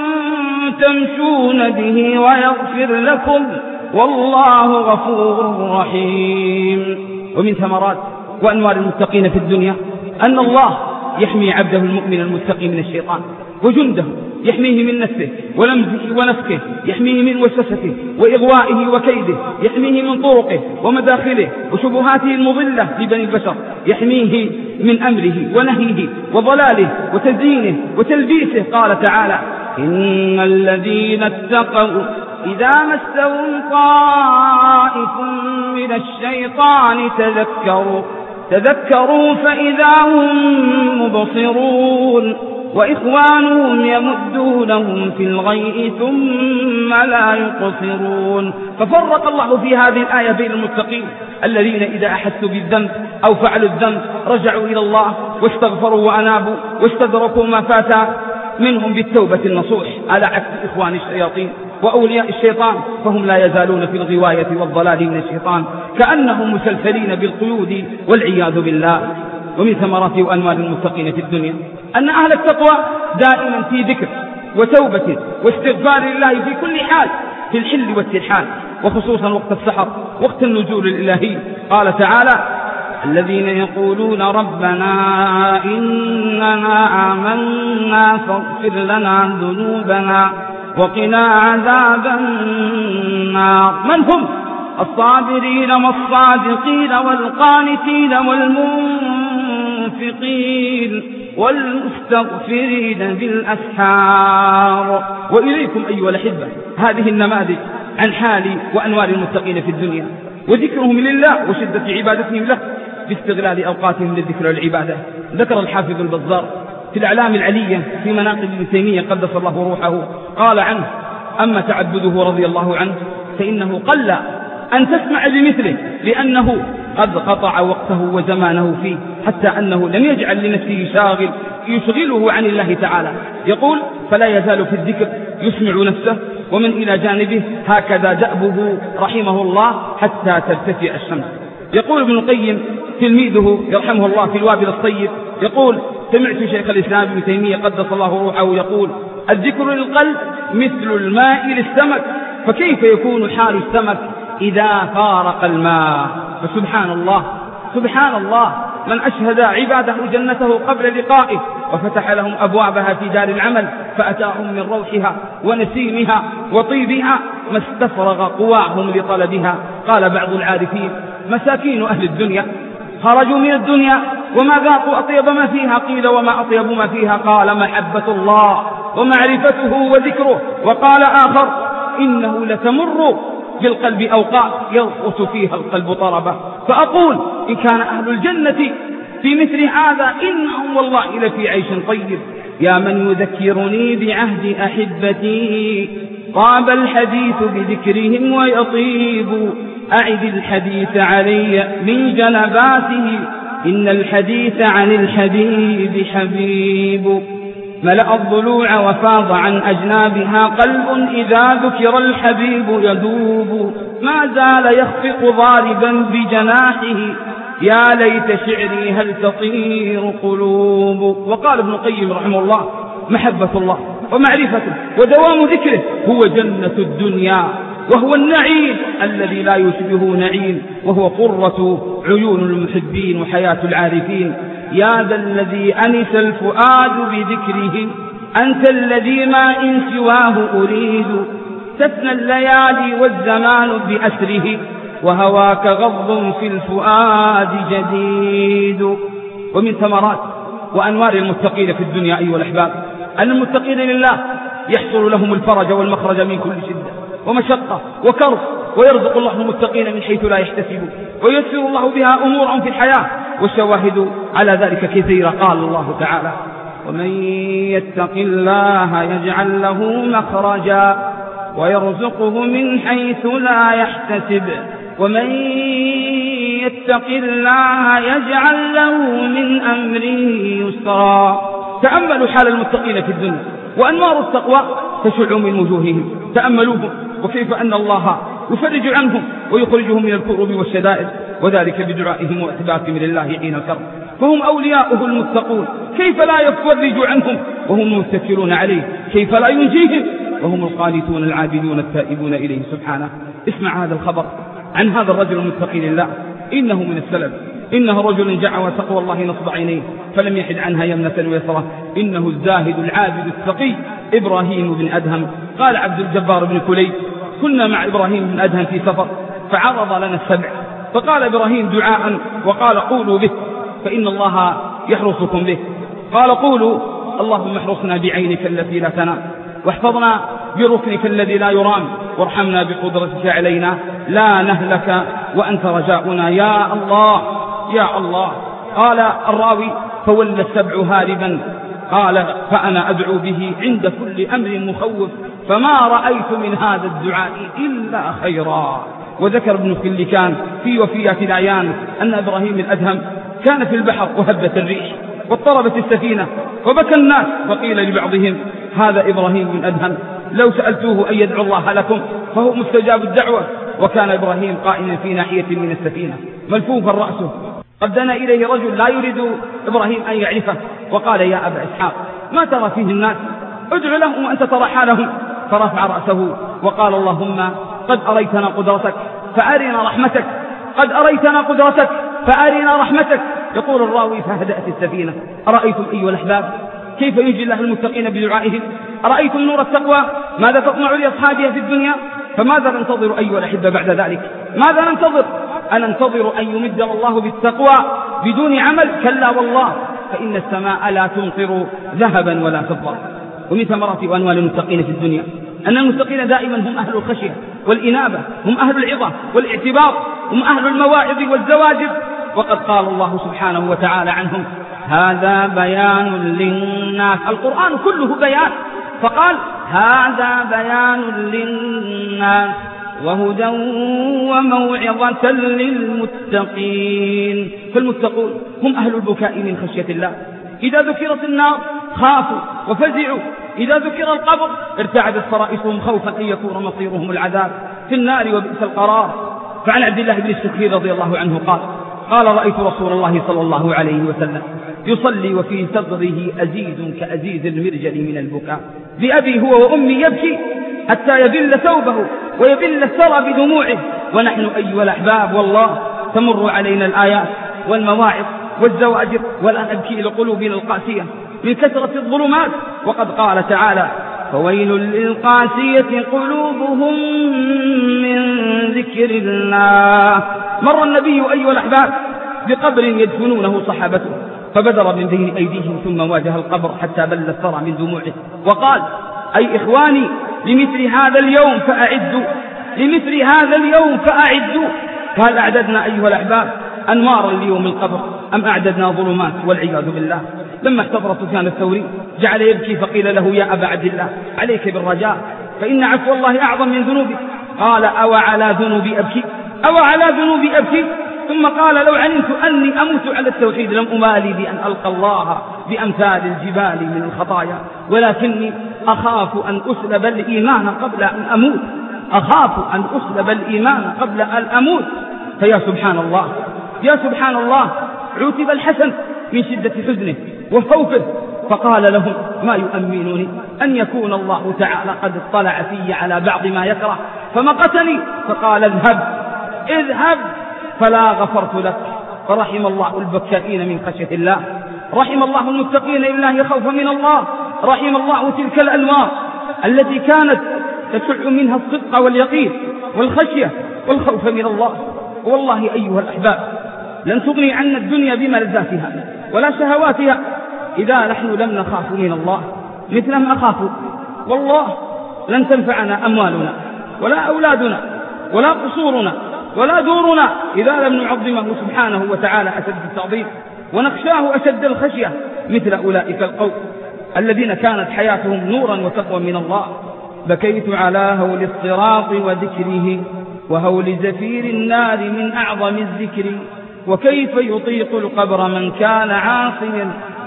تمشون به ويغفر لكم والله غفور رحيم. ومن ثمرات وأنوار المتقين في الدنيا أن الله يحمي عبده المؤمن المتقي من الشيطان وجنده، يحميه من نفسه ولمزه ونفخه، يحميه من وسوسته وإغوائه وكيده، يحميه من طرقه ومداخله وشبهاته المضلة لبني البشر، يحميه من أمره ونهيه وضلاله وتزيينه وتلبيسه. قال تعالى: إن الذين اتقوا إذا مسهم طائف من الشيطان تذكروا فإذا هم مبصرون وإخوانهم يمدونهم في الغي ثم لا يقصرون. ففرق الله في هذه الآية بين المتقين الذين إذا أحسوا بالذنب أو فعلوا الذنب رجعوا إلى الله واستغفروا وأنابوا واستدركوا ما فات منهم بالتوبة النصوح، على عكس إخوان الشياطين وأولياء الشيطان، فهم لا يزالون في الغواية والضلال من الشيطان كأنهم مسلسلين بالقيود والعياذ بالله. ومن ثمرات وأنوار المتقين في الدنيا أن أهل التقوى دائما في ذكر وتوبة واستغفار لله في كل حال، في الحل والترحال، وخصوصا وقت السحر وقت النزول الإلهي. قال تعالى: الذين يقولون ربنا إننا آمنا فاغفر لنا ذنوبنا وقنا عذاب النار. من هم؟ الصابرين والصادقين والقانتين والمنفقين والمستغفرين بالأسحار. وإليكم أيها الأحبة هذه النماذج عن حال وأنوار المتقين في الدنيا وذكرهم لله وشدة عبادتهم له باستغلال أوقاتهم للذكر والعبادة. ذكر الحافظ البزار في الأعلام العلية في مناقب ابن تيمية قدس الله روحه قال عنه: أما تعبده رضي الله عنه فإنه قل أن تسمع بمثله، لأنه قد قطع وقته وزمانه فيه حتى أنه لم يجعل لنفسه شاغل يشغله عن الله تعالى. يقول: فلا يزال في الذكر يسمع نفسه ومن إلى جانبه، هكذا دأبه رحمه الله حتى ترتفع الشمس. يقول ابن القيم تلميذه يرحمه الله في الوابل الطيب، يقول: سمعت شيخ الإسلام ابن تيمية قدس الله روحه يقول: الذكر للقلب مثل الماء للسمك، فكيف يكون حال السمك إذا فارق الماء؟ فسبحان الله سبحان الله، من أشهد عباده جنته قبل لقائه وفتح لهم أبوابها في دار العمل فأتاهم من روحها ونسيمها وطيبها ما استفرغ قواهم لطلبها. قال بعض العارفين: مساكين أهل الدنيا خرجوا من الدنيا وما ذاقوا أطيب ما فيها. قيل: وما أطيب ما فيها؟ قال: محبة الله ومعرفته وذكره. وقال آخر: إنه لتمر بالقلب أوقات يرقص فيها القلب طربا. فأقول: إن كان أهل الجنة في مثل هذا إنهم والله لفي عيش طيب. يا من يذكرني بعهد أحبتي طاب الحديث بذكرهم ويطيب. أعد الحديث علي من جنباته إن الحديث عن الحبيب حبيب. ملأ الضلوع وفاض عن أجنابها قلب إذا ذكر الحبيب يذوب. ما زال يخفق ضاربا بجناحه يا ليت شعري هل تطير قلوب. وقال ابن القيم رحمه الله: محبة الله ومعرفته ودوام ذكره هو جنة الدنيا، وهو النعيم الذي لا يشبه نعيم، وهو قرة عيون المحبين وحياة العارفين. يا ذا الذي أنس الفؤاد بذكره أنت الذي ما إن سواه أريد. تثنى الليالي والزمان بأسره وهواك غض في الفؤاد جديد. ومن ثمرات وأنوار المتقين في الدنيا أيها الأحباب أن المتقين لله يحصل لهم الفرج والمخرج من كل شدة ومشقة وكرب، ويرزق الله المتقين من حيث لا يحتسبون، ويسر الله بها أمورهم في الحياة. والشواهد على ذلك كثيرة. قال الله تعالى: ومن يتق الله يجعل له مخرجا ويرزقه من حيث لا يحتسب ومن يتق الله يجعل له من أمره يسرا. تأملوا حال المتقين في الدنيا وأنوار التقوى تشع من وجوههم. تأملوهم وكيف أن الله يفرج عنهم ويخرجهم من الكرب والشدائد، وذلك بدعائهم واعتبارهم لله حين الكرب. فهم أولياؤه المتقون، كيف لا يفرج عنهم وهم متكلون عليه؟ كيف لا ينجيهم وهم القانتون العابدون التائبون إليه سبحانه؟ اسمع هذا الخبر عن هذا الرجل المتقي لله، إنه من السلف. إنه رجل جعل تقوى الله نصب عينيه فلم يحد عنها يمنة ويسرة. إنه الزاهد العابد التقي إبراهيم بن أدهم. قال عبد الجبار بن كليب: كنا مع إبراهيم بن أدهم في سفر فعرض لنا السبع، فقال إبراهيم دعاء وقال: قولوا به فإن الله يحرسكم به. قال: قولوا: اللهم احرسنا بعينك التي لا تنام، واحفظنا بركنك الذي لا يرام، وارحمنا بقدرتك علينا لا نهلك وأنت رجاؤنا يا الله يا الله. قال الراوي: فولى السبع هاربا. قال: فأنا أدعو به عند كل أمر مخوف، فما رأيت من هذا الدعاء إلا خيرا. وذكر ابن خلكان في وفيات الأعيان أن إبراهيم الأدهم كان في البحر وهبت الريح واضطربت السفينة وبكى الناس، فقيل لبعضهم: هذا إبراهيم بن أدهم، لو سألتوه أن يدعو الله لكم فهو مستجاب الدعوة. وكان إبراهيم قائما في ناحية من السفينة ملفوفا رأسه. قد دنا إليه رجل لا يريد إبراهيم أن يعرفه وقال: يا أبا إسحاق، ما ترى فيه الناس؟ ادع لهم وأنت ترى حالهم. فرفع رأسه وقال: اللهم قد أريتنا قدرتك فأرنا رحمتك، قد أريتنا قدرتك فأرنا رحمتك. يقول الراوي: فهدأت السفينة. أرأيتم أيها الأحباب كيف ينجي الله المتقين بدعائهم؟ أرأيتم نور التقوى ماذا تصنع لأصحابها في الدنيا؟ فماذا ننتظر أيها الأحبة بعد ذلك؟ ماذا ننتظر؟ أننتظر أن يمدنا الله بالتقوى بدون عمل؟ كلا والله، فإن السماء لا تمطر ذهبا ولا فضة. ومن ثمرات وأنوال المتقين في الدنيا أن المتقين دائما هم أهل الخشية والإنابة، هم أهل العظة والاعتبار، هم أهل المواعظ والزواجر. وقد قال الله سبحانه وتعالى عنهم: هذا بيان للناس. القرآن كله بيان، فقال: هذا بيان للناس وهدى وموعظة للمتقين. فالمتقون هم أهل البكاء من خشية الله. إذا ذكرت النار خافوا وفزعوا، إذا ذكر القبر ارتعدت فرائصهم خوفا أن يكون مصيرهم العذاب في النار وبئس القرار. فعن عبد الله بن الشخير رضي الله عنه قال: رأيت رسول الله صلى الله عليه وسلم يصلي وفي صدره أزيز كأزيز المرجل من البكاء، بأبي هو وأمي يبكي حتى يبل ثوبه ويبل الثرى بدموعه، ونحن أيها الأحباب والله تمر علينا الآيات والمواعظ والزواجر ولا نبكي لقلوبنا القاسية من كثرة الظلمات. وقد قال تعالى: فويل للقاسية قلوبهم من ذكر الله. مر النبي أيها الأحباب بقبر يدفنونه صحابته، فبدر من بين أيديهم ثم واجه القبر حتى بل الثرى من دموعه وقال: أي إخواني، لمثل هذا اليوم فأعدوا، لمثل هذا اليوم فأعدوا. فهل أعددنا أيها الأحباب أنوارا ليوم القبر أم أعددنا ظلمات والعياذ بالله؟ لما احتضر سفيان الثوري جعل يبكي، فقيل له: يا أبا عبد الله، عليك بالرجاء فإن عفو الله أعظم من ذنوبك. قال: أو على ذنوبي أبكي، أو على ذنوبي أبكي. ثم قال: لو علمت أني أموت على التوحيد لم أمالي بأن ألقى الله بأمثال الجبال من الخطايا، ولكني أخاف أن أسلب الإيمان قبل أن أموت، أخاف أن أسلب الإيمان قبل أن أموت. فيا سبحان الله، يا سبحان الله، عوتب الحسن من شدة حزنه وخوفه، فقال لهم: ما يؤمنني أن يكون الله تعالى قد اطلع في على بعض ما يكره فمقتني. فقال: اذهب فلا غفرت لك. فرحم الله البكائين من خشية الله، رحم الله المتقين لله خوفا من الله، رحم الله تلك الأنوار التي كانت تشع منها الصدق واليقين والخشية والخوف من الله. والله أيها الأحباب لن تغني عنا الدنيا بملذاتها ولا شهواتها إذا نحن لم نخاف من الله مثل ما خافوا. والله لن تنفعنا أموالنا ولا أولادنا ولا قصورنا ولا دورنا إذا لم نعظمه سبحانه وتعالى أشد التعظيم ونخشاه أشد الخشية مثل أولئك القوم الذين كانت حياتهم نورا وتقوى من الله. بكيت على هول الصراط وذكره وهول زفير النار من أعظم الذكر، وكيف يطيق القبر من كان عاصيا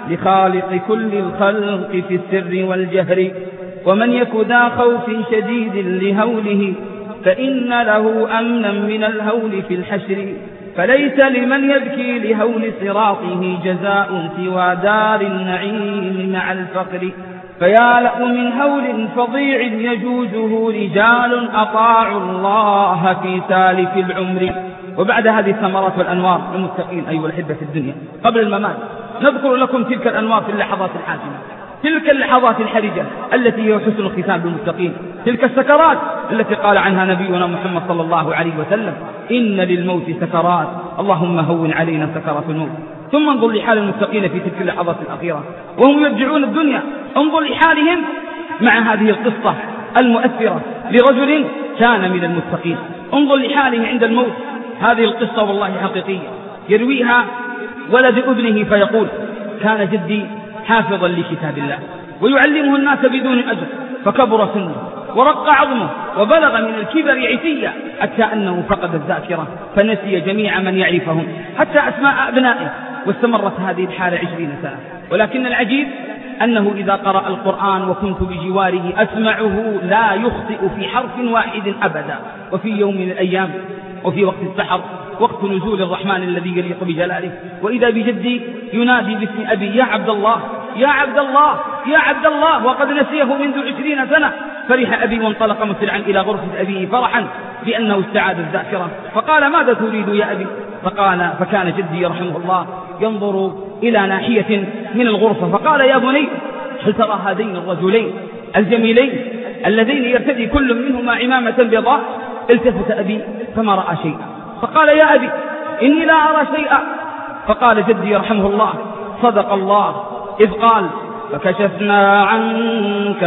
لخالق كل الخلق في السر والجهر، ومن يك ذا خوف شديد لهوله فإن له أمنا من الهول في الحشر، فليس لمن يبكي لهول صراطه جزاء سوى دار النعيم مع الفقر، فيا له من هول فظيع يجوزه رجال أطاعوا الله في سالف العمر. وبعد هذه الثمرات والأنوار المتقين أيها الأحبة في الدنيا قبل الممات نذكر لكم تلك الأنوار في اللحظات الحاسمة، تلك اللحظات الحرجة التي هي حسن الختام بالمتقين، تلك السكرات التي قال عنها نبينا محمد صلى الله عليه وسلم: إن للموت سكرات اللهم هون علينا سكرات الموت. ثم انظر لحال المتقين في تلك اللحظات الأخيرة وهم يرجعون الدنيا، انظر لحالهم مع هذه القصة المؤثرة لرجل كان من المتقين، انظر لحاله عند الموت. هذه القصة والله حقيقية يرويها ولد ابنه فيقول: كان جدي حافظا لكتاب الله ويعلمه الناس بدون أجر، فكبر سنه ورق عظمه وبلغ من الكبر عتيا حتى أنه فقد الذاكرة فنسي جميع من يعرفهم حتى أسماء أبنائه، واستمرت هذه الحالة 20 سنة. ولكن العجيب أنه إذا قرأ القرآن وكنت بجواره أسمعه لا يخطئ في حرف واحد أبدا. وفي يوم من الأيام وفي وقت السحر وقت نزول الرحمن الذي يليق بجلاله، وإذا بجدي ينادي باسم أبي: يا عبد الله، يا عبد الله، يا عبد الله، وقد نسيه منذ 20 سنة. فرح أبي وانطلق مسرعا إلى غرفة أبيه فرحا بأنه استعاد الذاكرة، فقال: ماذا تريد يا أبي؟ فكان جدي رحمه الله ينظر إلى ناحية من الغرفة فقال: يا بني، هل ترى هذين الرجلين الجميلين اللذين يرتدي كل منهما عمامة بيضاء؟ التفت أبي فما رأى شيئا، فقال يا أبي إني لا أرى شيئا. فقال جدي رحمه الله صدق الله إذ قال فكشفنا عنك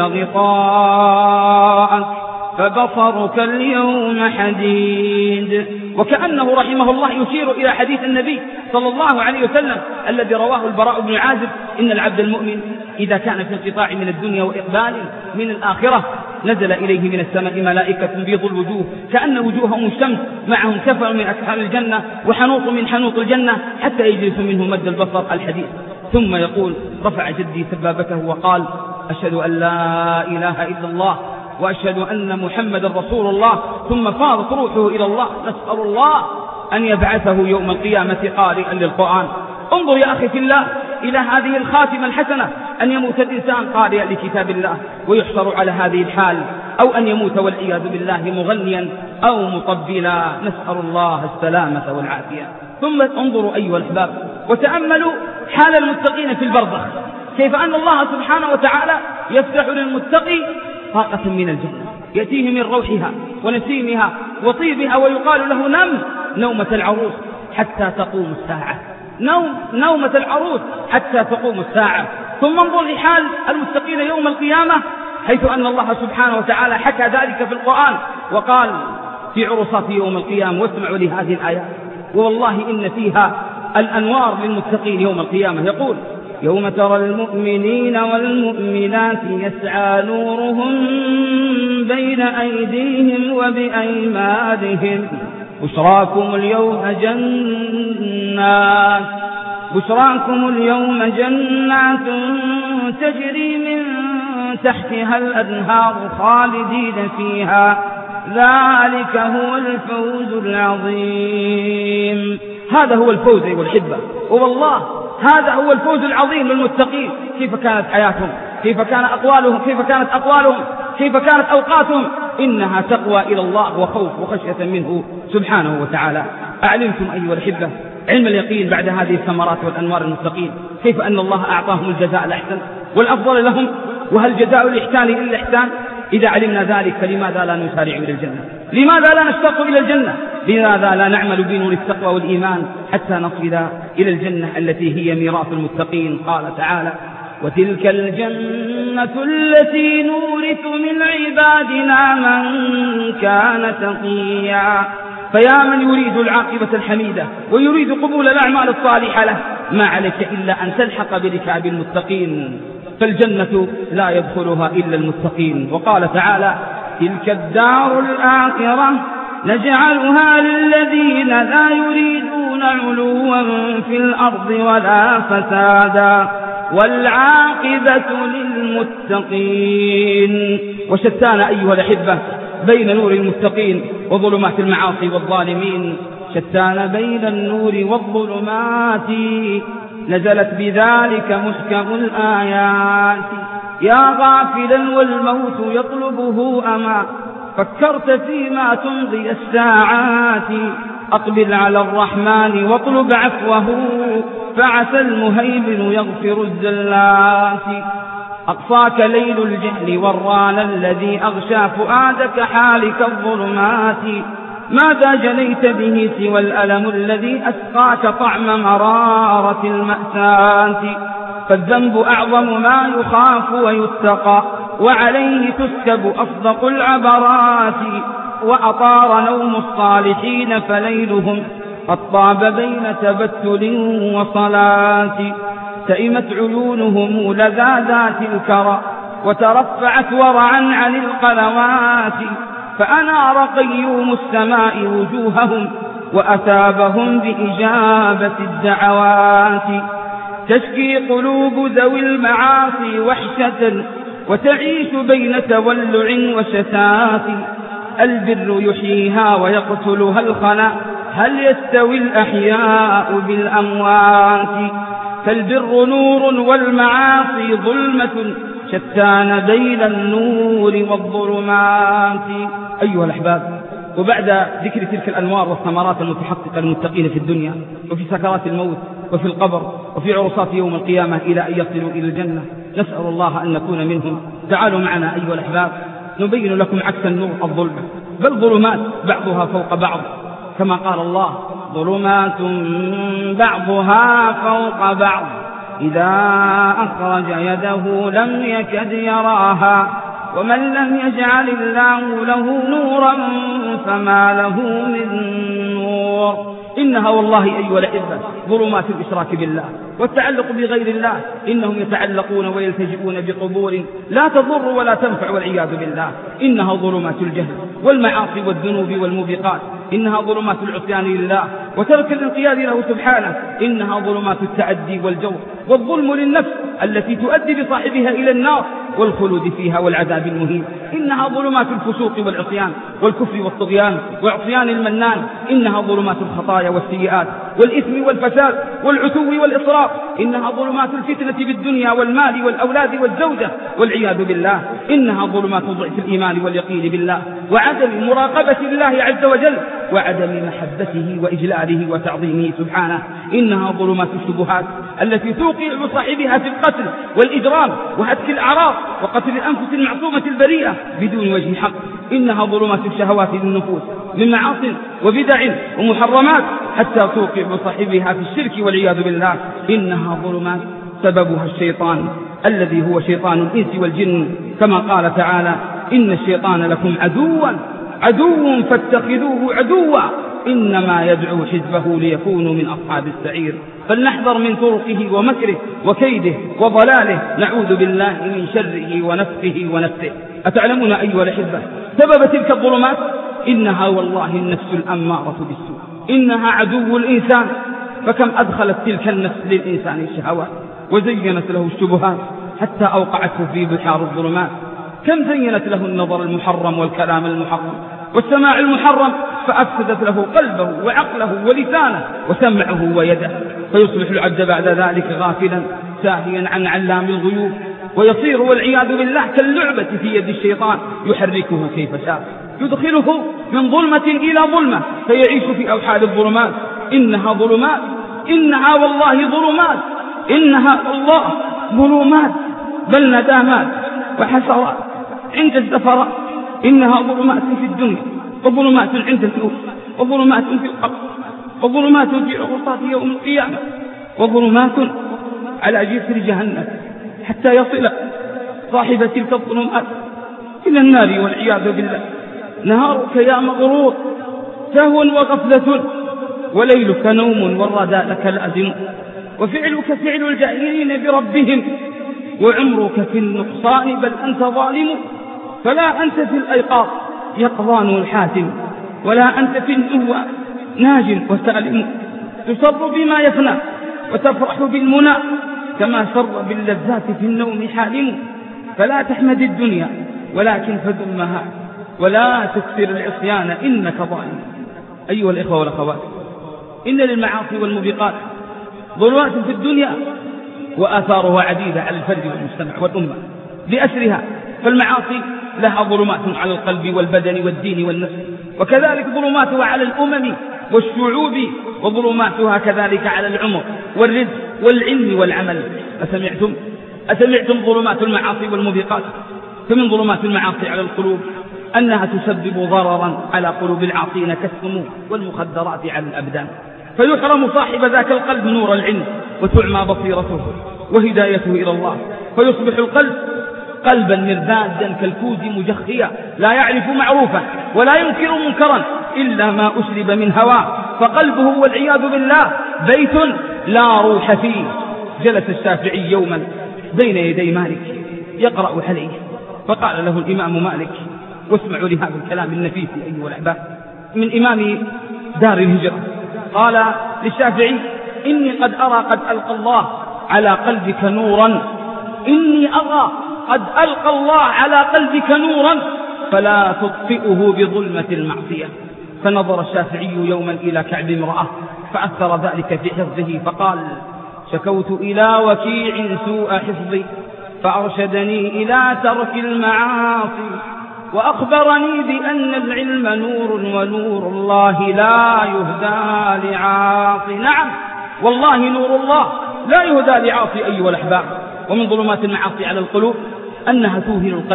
غطاءك فبصرك اليوم حديد. وكأنه رحمه الله يشير إلى حديث النبي صلى الله عليه وسلم الذي رواه البراء بن عازب إن العبد المؤمن إذا كان في انقطاع من الدنيا وإقبال من الآخرة نزل إليه من السماء ملائكة بيض الوجوه كأن وجوههم الشمس معهم كفر من أكحال الجنة وحنوط من حنوط الجنة حتى يجلس منه مد البصر الحديث. ثم يقول رفع جدي سبابته وقال أشهد أن لا إله إلا الله وأشهد أن محمد رسول الله، ثم فاضت روحه إلى الله. نسأل الله أن يبعثه يوم القيامة قارئا للقرآن. انظر يا أخي في الله إلى هذه الخاتمة الحسنة، أن يموت الإنسان قارئا لكتاب الله ويحشر على هذه الحال، أو أن يموت والعياذ بالله مغنيا أو مطبلا، نسأل الله السلامة والعافية. ثم انظروا أيها الأحباب وتأملوا حال المتقين في البرزخ، كيف أن الله سبحانه وتعالى يفتح للمتقي طاقة من الجنة يأتيه من روحها ونسيمها وطيبها ويقال له نم نومة العروس حتى تقوم الساعة، نومة العروس حتى تقوم الساعة. ثم انظر لحال المتقين يوم القيامة، حيث أن الله سبحانه وتعالى حكى ذلك في القرآن وقال في عرصات يوم القيامة، واسمعوا لهذه الآيات والله إن فيها الأنوار للمتقين يوم القيامة. يقول يوم ترى المؤمنين والمؤمنات يسعى نورهم بين أيديهم وبأيمانهم بشراكم اليوم جنات تجري من تحتها الأنهار خالدين فيها ذلك هو الفوز العظيم. هذا هو الفوز أيها الأحبة، والله هذا هو الفوز العظيم للمتقين. كيف كانت حياتهم، كيف كان أقوالهم، كيف كانت أقوالهم، كيف كانت أوقاتهم، إنها تقوى إلى الله وخوف وخشية منه سبحانه وتعالى. أعلمتم أيها الأحبة علم اليقين بعد هذه الثمرات والأنوار المتقين كيف أن الله أعطاهم الجزاء الأحسن والأفضل لهم، وهل جزاء الإحسان إلا الإحسان؟ إذا علمنا ذلك فلماذا لا نسارع إلى الجنة؟ لماذا لا نشتاق إلى الجنة؟ لماذا لا نعمل بنور التقوى والإيمان حتى نصل إلى الجنة التي هي ميراث المتقين؟ قال تعالى وتلك الجنة التي نورث من عبادنا من كان تقيا. فيا من يريد العاقبة الحميدة ويريد قبول الأعمال الصالحة له، ما عليك إلا أن تلحق بركاب المتقين، فالجنة لا يدخلها إلا المتقين. وقال تعالى تلك الدار الآخرة نجعلها للذين لا يريدون علوا في الأرض ولا فسادا والعاقبة للمتقين. وشتان أيها الأحبة بين نور المتقين وظلمات المعاصي والظالمين، شتان بين النور والظلمات نزلت بذلك محكم الآيات. يا غافلا والموت يطلبه أما فكرت فيما تمضي الساعات، أقبل على الرحمن واطلب عفوه فعسى المهيمن يغفر الزلات. أقصاك ليل الجهل والران الذي أغشى فؤادك حالك الظلمات، ماذا جنيت به سوى الألم الذي أسقاك طعم مرارة المأساة. فالذنب أعظم ما يخاف ويتقى وعليه تسكب أصدق العبرات، وأطار نوم الصالحين فليلهم قد طاب بين تبتل وصلاة. تئمت عيونهم لذاذات الكرى وترفعت ورعا عن القلوات، فأنار قيوم السماء وجوههم وأثابهم بإجابة الدعوات. تشكي قلوب ذوي المعاصي وحشة وتعيش بين تولع وشتات، البر يحييها ويقتلها الخنا، هل يستوي الأحياء بالأموات؟ فالبر نور والمعاصي ظلمة، شتان بين النور والظلمات. أيها الأحباب، وبعد ذكر تلك الأنوار والثمرات المتحققة للمتقين في الدنيا وفي سكرات الموت وفي القبر وفي عرصات يوم القيامة إلى أن يصلوا إلى الجنة، نسأل الله أن نكون منهم. تعالوا معنا أيها الأحباب نبين لكم عكس النور الظلمة، بل ظلمات بعضها فوق بعض، كما قال الله: ظلمات بعضها فوق بعض إذا أخرج يده لم يكد يراها ومن لم يجعل الله له نورا فما له من نور. إنها والله أيها الأحبة ظلمات الإشراك بالله والتعلق بغير الله، إنهم يتعلقون ويلتجئون بقبور لا تضر ولا تنفع والعياذ بالله. إنها ظلمات الجهل والمعاصي والذنوب والموبقات، إنها ظلمات العصيان لله وترك الانقياد له سبحانه، إنها ظلمات التعدي والجور والظلم للنفس التي تؤدي بصاحبها إلى النار والخلود فيها والعذاب المهين. إنها ظلمات الفسوق والعصيان والكفر والطغيان وعصيان المنان، إنها ظلمات الخطايا والسيئات والإثم والفساد والعتو والإصرار، إنها ظلمات الفتنة بالدنيا والمال والأولاد والزوجة والعياذ بالله، إنها ظلمات ضعف الإيمان واليقين بالله وعدم مراقبة الله عز وجل وعدم محبته وإجلاله وتعظيمه سبحانه. إنها ظلمات الشبهات التي توقع بصاحبها في القتل والإجرام وهتك الأعراض وقتل الأنفس المعصومة البريئة بدون وجه حق. إنها ظلمات الشهوات للنفوس من معاصي وبدع ومحرمات حتى توقع بصاحبها في الشرك والعياذ بالله. إنها ظلمات سببها الشيطان الذي هو شيطان الإنس والجن، كما قال تعالى: إن الشيطان لكم عدو فاتخذوه عدوا إنما يدعو حزبه ليكونوا من أصحاب السعير. فلنحذر من طرقه ومكره وكيده وضلاله، نعوذ بالله من شره ونفسه ونفسه. أتعلمون أيها الأحبة سبب تلك الظلمات؟ إنها والله النفس الأمارة بالسوء، إنها عدو الإنسان، فكم أدخلت تلك النفس للإنسان الشهوات وزينت له الشبهات حتى أوقعته في بحار الظلمات. كم زينت له النظر المحرم والكلام المحرم والسماع المحرم فأفسدت له قلبه وعقله ولسانه وسمعه ويده، فيصبح العبد بعد ذلك غافلا ساهيا عن علام الغيوب، ويصير والعياذ بالله كاللعبة في يد الشيطان يحركه كيف شاء، يدخله من ظلمة إلى ظلمة فيعيش في أوحال الظلمات. إنها ظلمات، إنها والله ظلمات، إنها والله ظلمات بل ندامات وحسرات عند الزفرات. إنها ظلمات في الدنيا وظلمات عند الموت وظلمات في القبر وظلمات في عرصات يوم القيامة وظلمات على جسر جهنم حتى يصل صاحب تلك الظلمات إلى النار والعياذ بالله. نهارك يا مغرور سهو وغفلة، وليلك نوم والردى لك لازم، وفعلك فعل الجاهلين بربهم، وعمرك في النقصان بل أنت ظالم. فلا أنت في الأيقاظ يقظان الحاتم، ولا أنت في النوى ناج وسالم. تسر بما يفنى وتفرح بالمنى كما سر باللذات في النوم حالم. فلا تحمد الدنيا ولكن فذمها ولا تكثر العصيان إنك ظالم. أيها الإخوة والأخوات، إن للمعاصي والموبقات ظلمات في الدنيا وآثارها عديدة على الفرد والمجتمع والأمة بأسرها. فالمعاصي لها ظلمات على القلب والبدن والدين والنفس، وكذلك ظلماتها على الأمم والشعوب، وظلماتها كذلك على العمر والرزق والعلم والعمل. أسمعتم ظلمات المعاصي والموبقات؟ فمن ظلمات المعاصي على القلوب أنها تسبب ضررا على قلوب العاصين كالسموم والمخدرات على الأبدان، فيحرم صاحب ذاك القلب نور العلم وتعمى بصيرته وهدايته إلى الله، فيصبح القلب قلبا مربادا كالكوز مجخيا لا يعرف معروفا ولا ينكر منكرا إلا ما أسلب من هواه، فقلبه والعياذ بالله بيت لا روح فيه. جلس الشافعي يوما بين يدي مالك يقرأ عليه، فقال له الإمام مالك، واسمعوا لهذا الكلام النفيس أيها الأحباب من إمام دار الهجرة، قال للشافعي: إني قد أرى قد ألقى الله على قلبك نورا، إني أرى قد ألقى الله على قلبك نورا فلا تطفئه بظلمة المعصية. فنظر الشافعي يوما إلى كعب امرأة فأثر ذلك في حفظه، فقال: شكوت إلى وكيع سوء حفظي فأرشدني إلى ترك المعاصي، وأخبرني بأن العلم نور ونور الله لا يهدى لعاصي. نعم والله نور الله لا يهدى لعاصي أيها الأحباب. ومن ظلمات المعاصي على القلوب أنها توهن القلب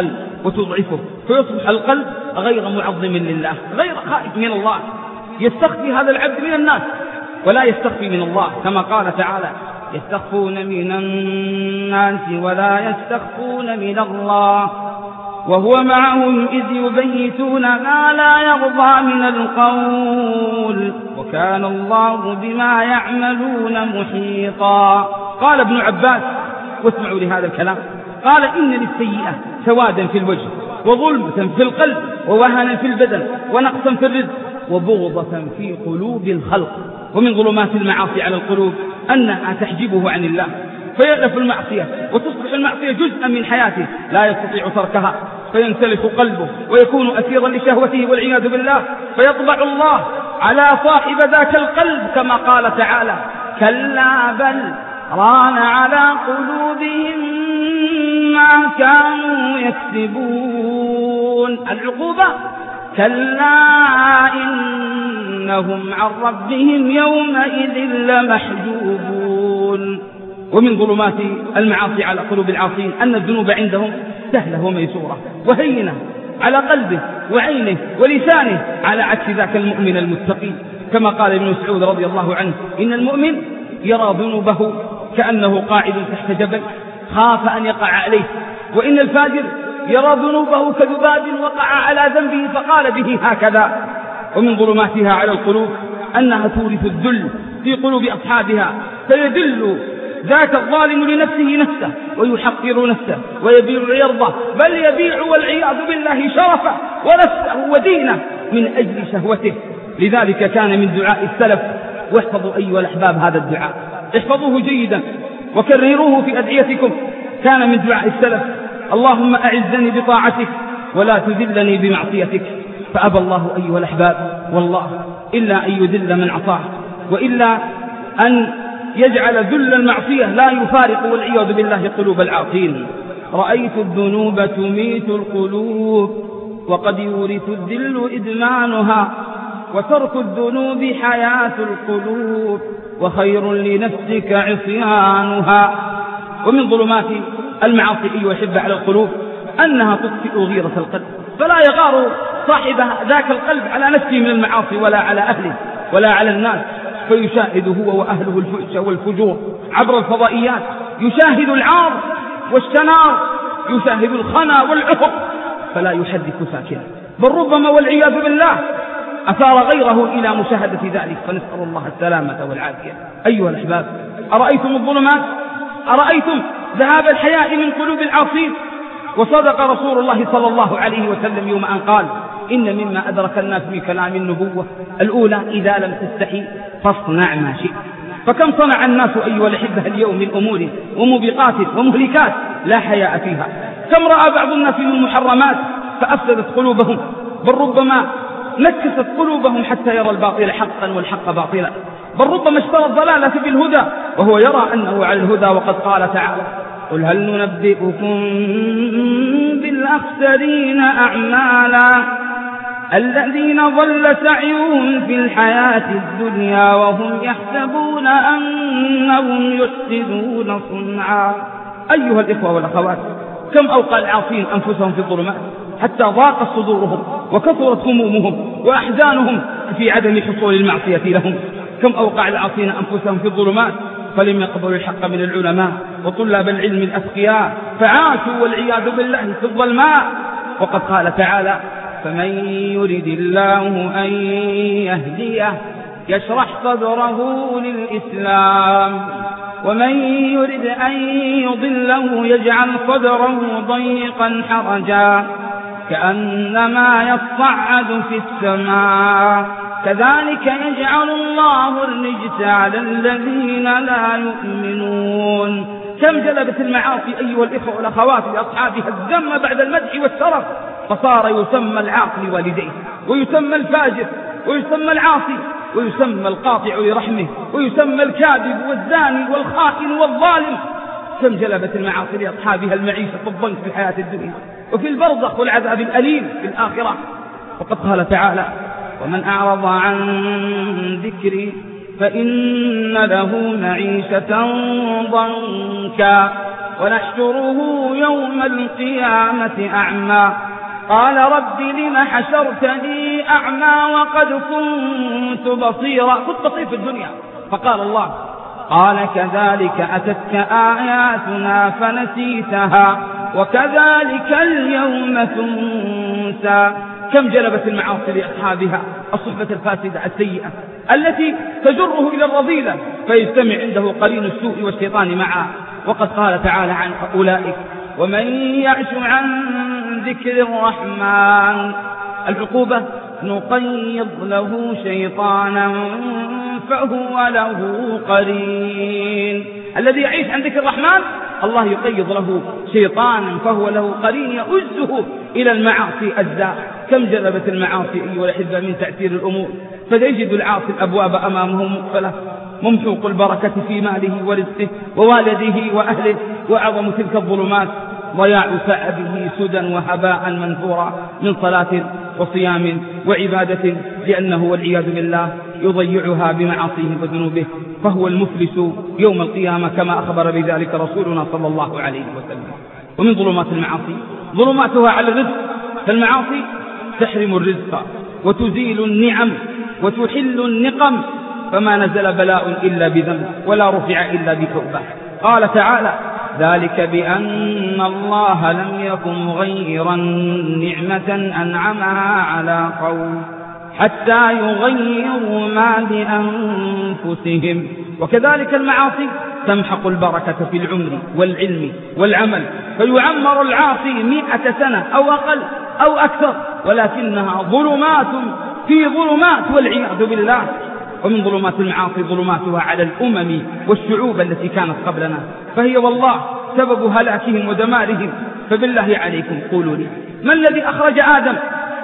وتضعفه، فيصبح القلب غير معظم لله، غير خائف من الله. يستخفي هذا العبد من الناس ولا يستخفي من الله، كما قال تعالى: يستخفون من الناس ولا يستخفون من الله وهو معهم إذ يبيتون ما لا يرضى من القول وكان الله بما يعملون محيطا. قال ابن عباس، واسمعوا لهذا الكلام، قال: إن للسيئة سوادا في الوجه وظلمة في القلب ووهنا في البدن ونقصا في الرزق وبغضة في قلوب الخلق. ومن ظلمات المعاصي على القلوب أنها تحجبه عن الله، فيغلف المعصية وتصبح المعصية جزءا من حياته لا يستطيع تركها، فينسلخ قلبه ويكون أسيرا لشهوته والعياذ بالله، فيطبع الله على صاحب ذاك القلب، كما قال تعالى: كلا بل ران على قلوبهم ما كانوا يكسبون. العقوبة: كلا إنهم عن ربهم يومئذ لمحجوبون. ومن ظلمات المعاصي على قلوب العاصين أن الذنوب عندهم سهلة وميسورة وهينة على قلبه وعينه ولسانه، على عكس ذاك المؤمن المتقي، كما قال ابن مسعود رضي الله عنه: إن المؤمن يرى ذنوبه كأنه قاعد تحت جبل خاف أن يقع عليه، وإن الفاجر يرى ذنوبه كذباب وقع على ذنبه فقال به هكذا. ومن ظلماتها على القلوب أنها تورث الذل في قلوب أصحابها، فيذل ذاك الظالم لنفسه نفسه ويحقر نفسه ويبيع عرضه، بل يبيع والعياذ بالله شرفه ونفسه ودينه من أجل شهوته. لذلك كان من دعاء السلف، واحفظوا أيها الأحباب هذا الدعاء، احفظوه جيدا وكرروه في أدعيتكم. كان من دعاء السلف: اللهم أعزني بطاعتك ولا تذلني بمعصيتك. فأبى الله أيها الأحباب والله إلا أن يذل من عصاه، وإلا أن يجعل ذل المعصية لا يفارق والعياذ بالله قلوب العاصين. رأيت الذنوب تميت القلوب وقد يورث الذل إدمانها، وترك الذنوب حياة القلوب وخير لنفسك عصيانها. ومن ظلمات المعاصي أيها الأحبة على القلوب أنها تطفئ غيرة القلب، فلا يغار صاحب ذاك القلب على نفسه من المعاصي ولا على أهله ولا على الناس، فيشاهد هو وأهله الفحش والفجور عبر الفضائيات، يشاهد العار والشنار، يشاهد الخنا والعفق، فلا يحدث ساكنا، بل ربما والعياذ بالله أثار غيره إلى مشاهدة ذلك، فنسأل الله السلامة والعافية. أيها الأحباب، أرأيتم الظلمات؟ أرأيتم ذهاب الحياء من قلوب العاصين؟ وصدق رسول الله صلى الله عليه وسلم يوم أن قال: إن مما أدرك الناس من كلام النبوة الأولى: إذا لم تستحي فاصنع ما شئت. فكم صنع الناس أيها الأحبة اليوم من أمور وموبقات ومهلكات لا حياء فيها. كم رأى بعض الناس من المحرمات فأفسدت قلوبهم، بل ربما نكست قلوبهم حتى يرى الباطل حقا والحق باطلا، بل ربما اشترى الضلالة بالهدى وهو يرى أنه على الهدى. وقد قال تعالى: قل هل ننبئكم بالأخسرين أعمالا الذين ضل سعيهم في الحياة الدنيا وهم يحسبون أنهم يحسنون صنعا. أيها الإخوة والأخوات، كم أوقع العاصين أنفسهم في الظلمات حتى ضاقت صدورهم وكثرت همومهم وأحزانهم في عدم حصول المعصية لهم. كم أوقع العاصين أنفسهم في الظلمات فلم يقبلوا الحق من العلماء وطلاب العلم الأذكياء، فعاشوا والعياذ بالله في الظلماء. وقد قال تعالى: فمن يرد الله أن يهديه يشرح صدره للإسلام ومن يرد أن يضله يجعل صدره ضيقا حرجا كأنما يصعد في السماء كذلك يجعل الله الرجس على الذين لا يؤمنون. كم جلبت المعاصي أيها الإخوة والأخوات لأصحابها الذم بعد المدح والشرف، فصار يسمى العاصي لوالديه، ويسمى الفاجر، ويسمى العاصي، ويسمى القاطع لرحمه، ويسمى الكاذب والزاني والخائن والظالم. كم جلبت المعاصي لأصحابها المعيشة الضنك في الحياة الدنيا وفي البرزخ والعذاب الأليم في الآخرة. وقد قال تعالى: ومن أعرض عن ذكري فإن له معيشة ضنكا ونحشره يوم القيامة أعمى قال رب لم حشرتني أعمى وقد كنت بصيرا، كنت بصير في الدنيا. فقال الله قال كذلك أتتك آياتنا فنسيتها وكذلك اليوم تنسى. كم جلبت المعاصي لأصحابها الصحبة الفاسدة السيئة التي تجره إلى الرذيلة، فيجتمع عنده قرين السوء والشيطان معه. وقد قال تعالى عن أولئك ومن يعش عن ذكر الرحمن العقوبة نقيض له شيطانا فهو له قرين. الذي يعيش عن ذكر الرحمن الله يقيض له شيطانا فهو له قرين يؤزه إلى المعاصي أجزاء. كم جلبت المعاصي أيها الأحبة من تأثير الأمور، فيجد العاصي الأبواب أمامه مقفلة، ممحوق البركة في ماله ورزقه ووالده وأهله، وأعظم تلك الظلمات ضياع تعبه سدى وهباء منثورا من صلاة وصيام وعبادة، لأنه والعياذ بالله يضيعها بمعاصيه وذنوبه، فهو المفلس يوم القيامة كما أخبر بذلك رسولنا صلى الله عليه وسلم. ومن ظلمات المعاصي ظلماتها على الرزق، فالمعاصي تحرم الرزق وتزيل النعم وتحل النقم، فما نزل بلاء إلا بذنب ولا رفع إلا بتوبة. قال تعالى ذلك بأن الله لم يكن مغيرا نعمة أنعمها على قوم حتى يغيروا ما بأنفسهم. وكذلك المعاصي تمحق البركة في العمر والعلم والعمل، فيعمر العاصي 100 سنة أو أقل أو أكثر، ولكنها ظلمات في ظلمات والعياذ بالله. ومن ظلمات المعاصي ظلماتها على الأمم والشعوب التي كانت قبلنا، فهي والله سبب هلاكهم ودمارهم. فبالله عليكم قولوا لي ما الذي أخرج آدم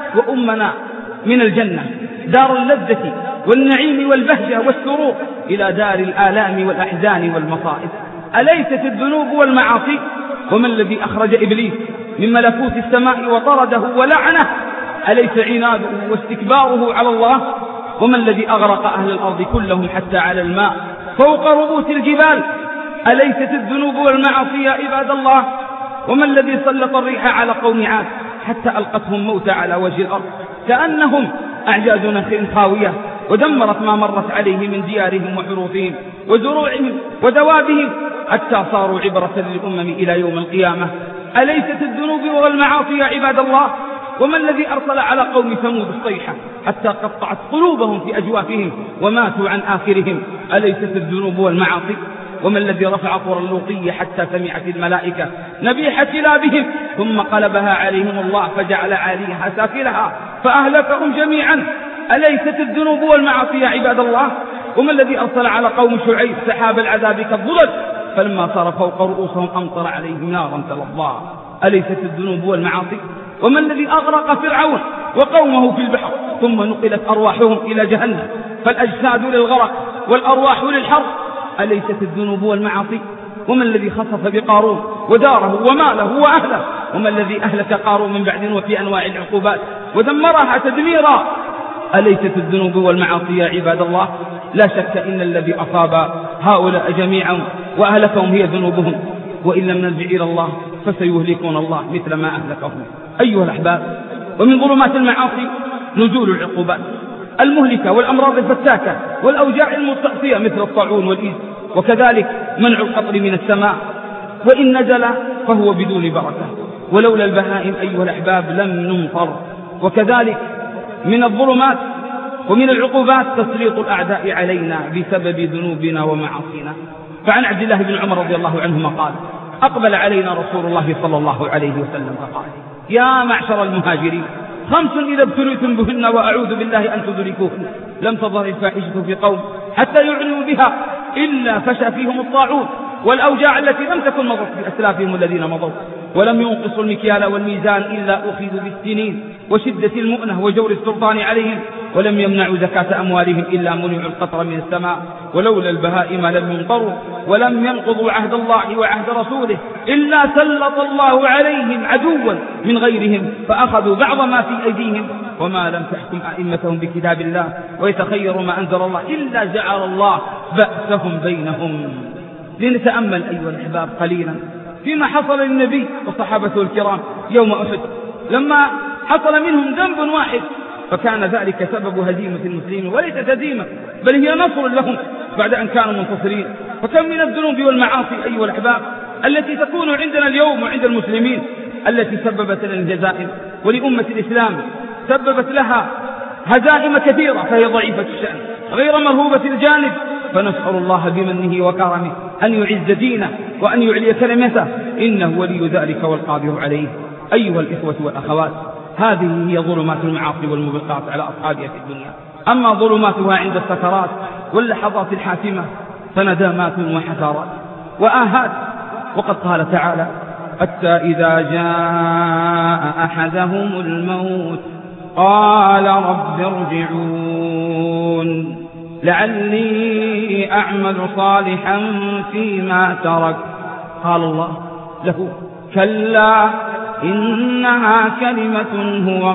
وأمنا من الجنة دار اللذة والنعيم والبهجة والسرور إلى دار الآلام والأحزان والمصائب؟ أليست الذنوب والمعاصي؟ وما الذي أخرج إبليس من ملكوت السماء وطرده ولعنه؟ أليس عناده واستكباره على الله؟ وما الذي أغرق أهل الأرض كلهم حتى على الماء فوق رؤوس الجبال؟ أليست الذنوب والمعاصي يا عباد الله؟ وما الذي سلط الريح على قوم عاد حتى ألقتهم موت على وجه الأرض كأنهم أعجاز نخل خاوية، ودمرت ما مرت عليه من ديارهم وحروفهم وزروعهم ودوابهم حتى صاروا عبرة للأمم إلى يوم القيامة. أليست الذنوب والمعاصي يا عباد الله؟ وما الذي أرسل على قوم ثمود الصيحة حتى قطعت قلوبهم في أجوافهم وماتوا عن آخرهم؟ أليست الذنوب والمعاصي؟ وما الذي رفع قرى اللوطية حتى سمعت الملائكة نبيح كلابهم ثم قلبها عليهم الله فجعل عليها سافلها فأهلكهم جميعا؟ أليست الذنوب والمعاصي يا عباد الله؟ وما الذي أرسل على قوم شعيب سحاب العذاب كالظلل فلما صار فوق رؤوسهم أمطر عليهم نارا تلظى؟ أليست الذنوب والمعاصي؟ وما الذي أغرق فرعون وقومه في البحر ثم نقلت أرواحهم إلى جهنم فالأجساد للغرق والأرواح للحرق؟ أليست الذنوب والمعاصي؟ وما الذي خسف بقارون وداره وماله وأهله؟ وما الذي أهلك قارون من بعد وفي أنواع العقوبات ودمرها تدميرا؟ أليست الذنوب والمعاصي يا عباد الله؟ لا شك إن الذي أصاب هؤلاء جميعا وأهلكهم هي ذنوبهم، وإن لم نرجع إلى الله فسيهلكون الله مثل ما أهلكهم. أيها الأحباب، ومن ظلمات المعاصي نزول العقوبات المهلكة والأمراض الفتاكة والأوجاع المستأصية مثل الطاعون والإيز، وكذلك منع القطر من السماء، وإن نزل فهو بدون بركة، ولولا البهائم أيها الأحباب لم نمطر. وكذلك من الظلمات ومن العقوبات تسليط الأعداء علينا بسبب ذنوبنا ومعاصينا. فعن عبد الله بن عمر رضي الله عنهما قال: أقبل علينا رسول الله صلى الله عليه وسلم فقال: يا معشر المهاجرين، 5 إذا ابتليتم بهن وأعوذ بالله أن تدركوهن لم تظهر الفاحشة في قوم حتى يعلنوا بها إلا فشى فيهم الطاعون والأوجاع التي لم تكن مضت بأسلافهم الذين مضوا، ولم ينقصوا المكيال والميزان إلا أخذوا بالسنين وشدة المؤنة وجور السلطان عليهم، ولم يمنعوا زكاة أموالهم إلا منعوا القطر من السماء، ولولا البهائم لم يمطروا، ولم ينقضوا عهد الله وعهد رسوله إلا سلط الله عليهم عدوا من غيرهم فأخذوا بعض ما في أيديهم، وما لم تحكم أئمتهم بكتاب الله ويتخيروا ما أنزل الله إلا جعل الله بأسهم بينهم. لنتأمل أيها الأحباب قليلا فيما حصل للنبي وصحابته الكرام يوم أحد، لما حصل منهم ذنب واحد فكان ذلك سبب هزيمة المسلمين، وليست هزيمة بل هي نصر لهم بعد أن كانوا منتصرين. فكم من الذنوب والمعاصي أيها الأحباب التي تكون عندنا اليوم وعند المسلمين، التي سببت لنا الجزائر ولأمة الإسلام، سببت لها هزائم كثيرة، فهي ضعيفة الشأن غير مرهوبة الجانب. فنسأل الله بمنه وكرمه أن يعز دينه وأن يعلي كلمته، إنه ولي ذلك والقادر عليه. أيها الإخوة والأخوات، هذه هي ظلمات المعاصي والموبقات على أصحابها في الدنيا. أما ظلماتها عند السكرات واللحظات الحاسمة فندامات وحسرات وآهات. وقد قال تعالى: حتى إذا جاء أحدهم الموت قال رب ارجعون لعلي أعمل صالحا فيما ترك. قال الله له: كلا إنها كلمة هو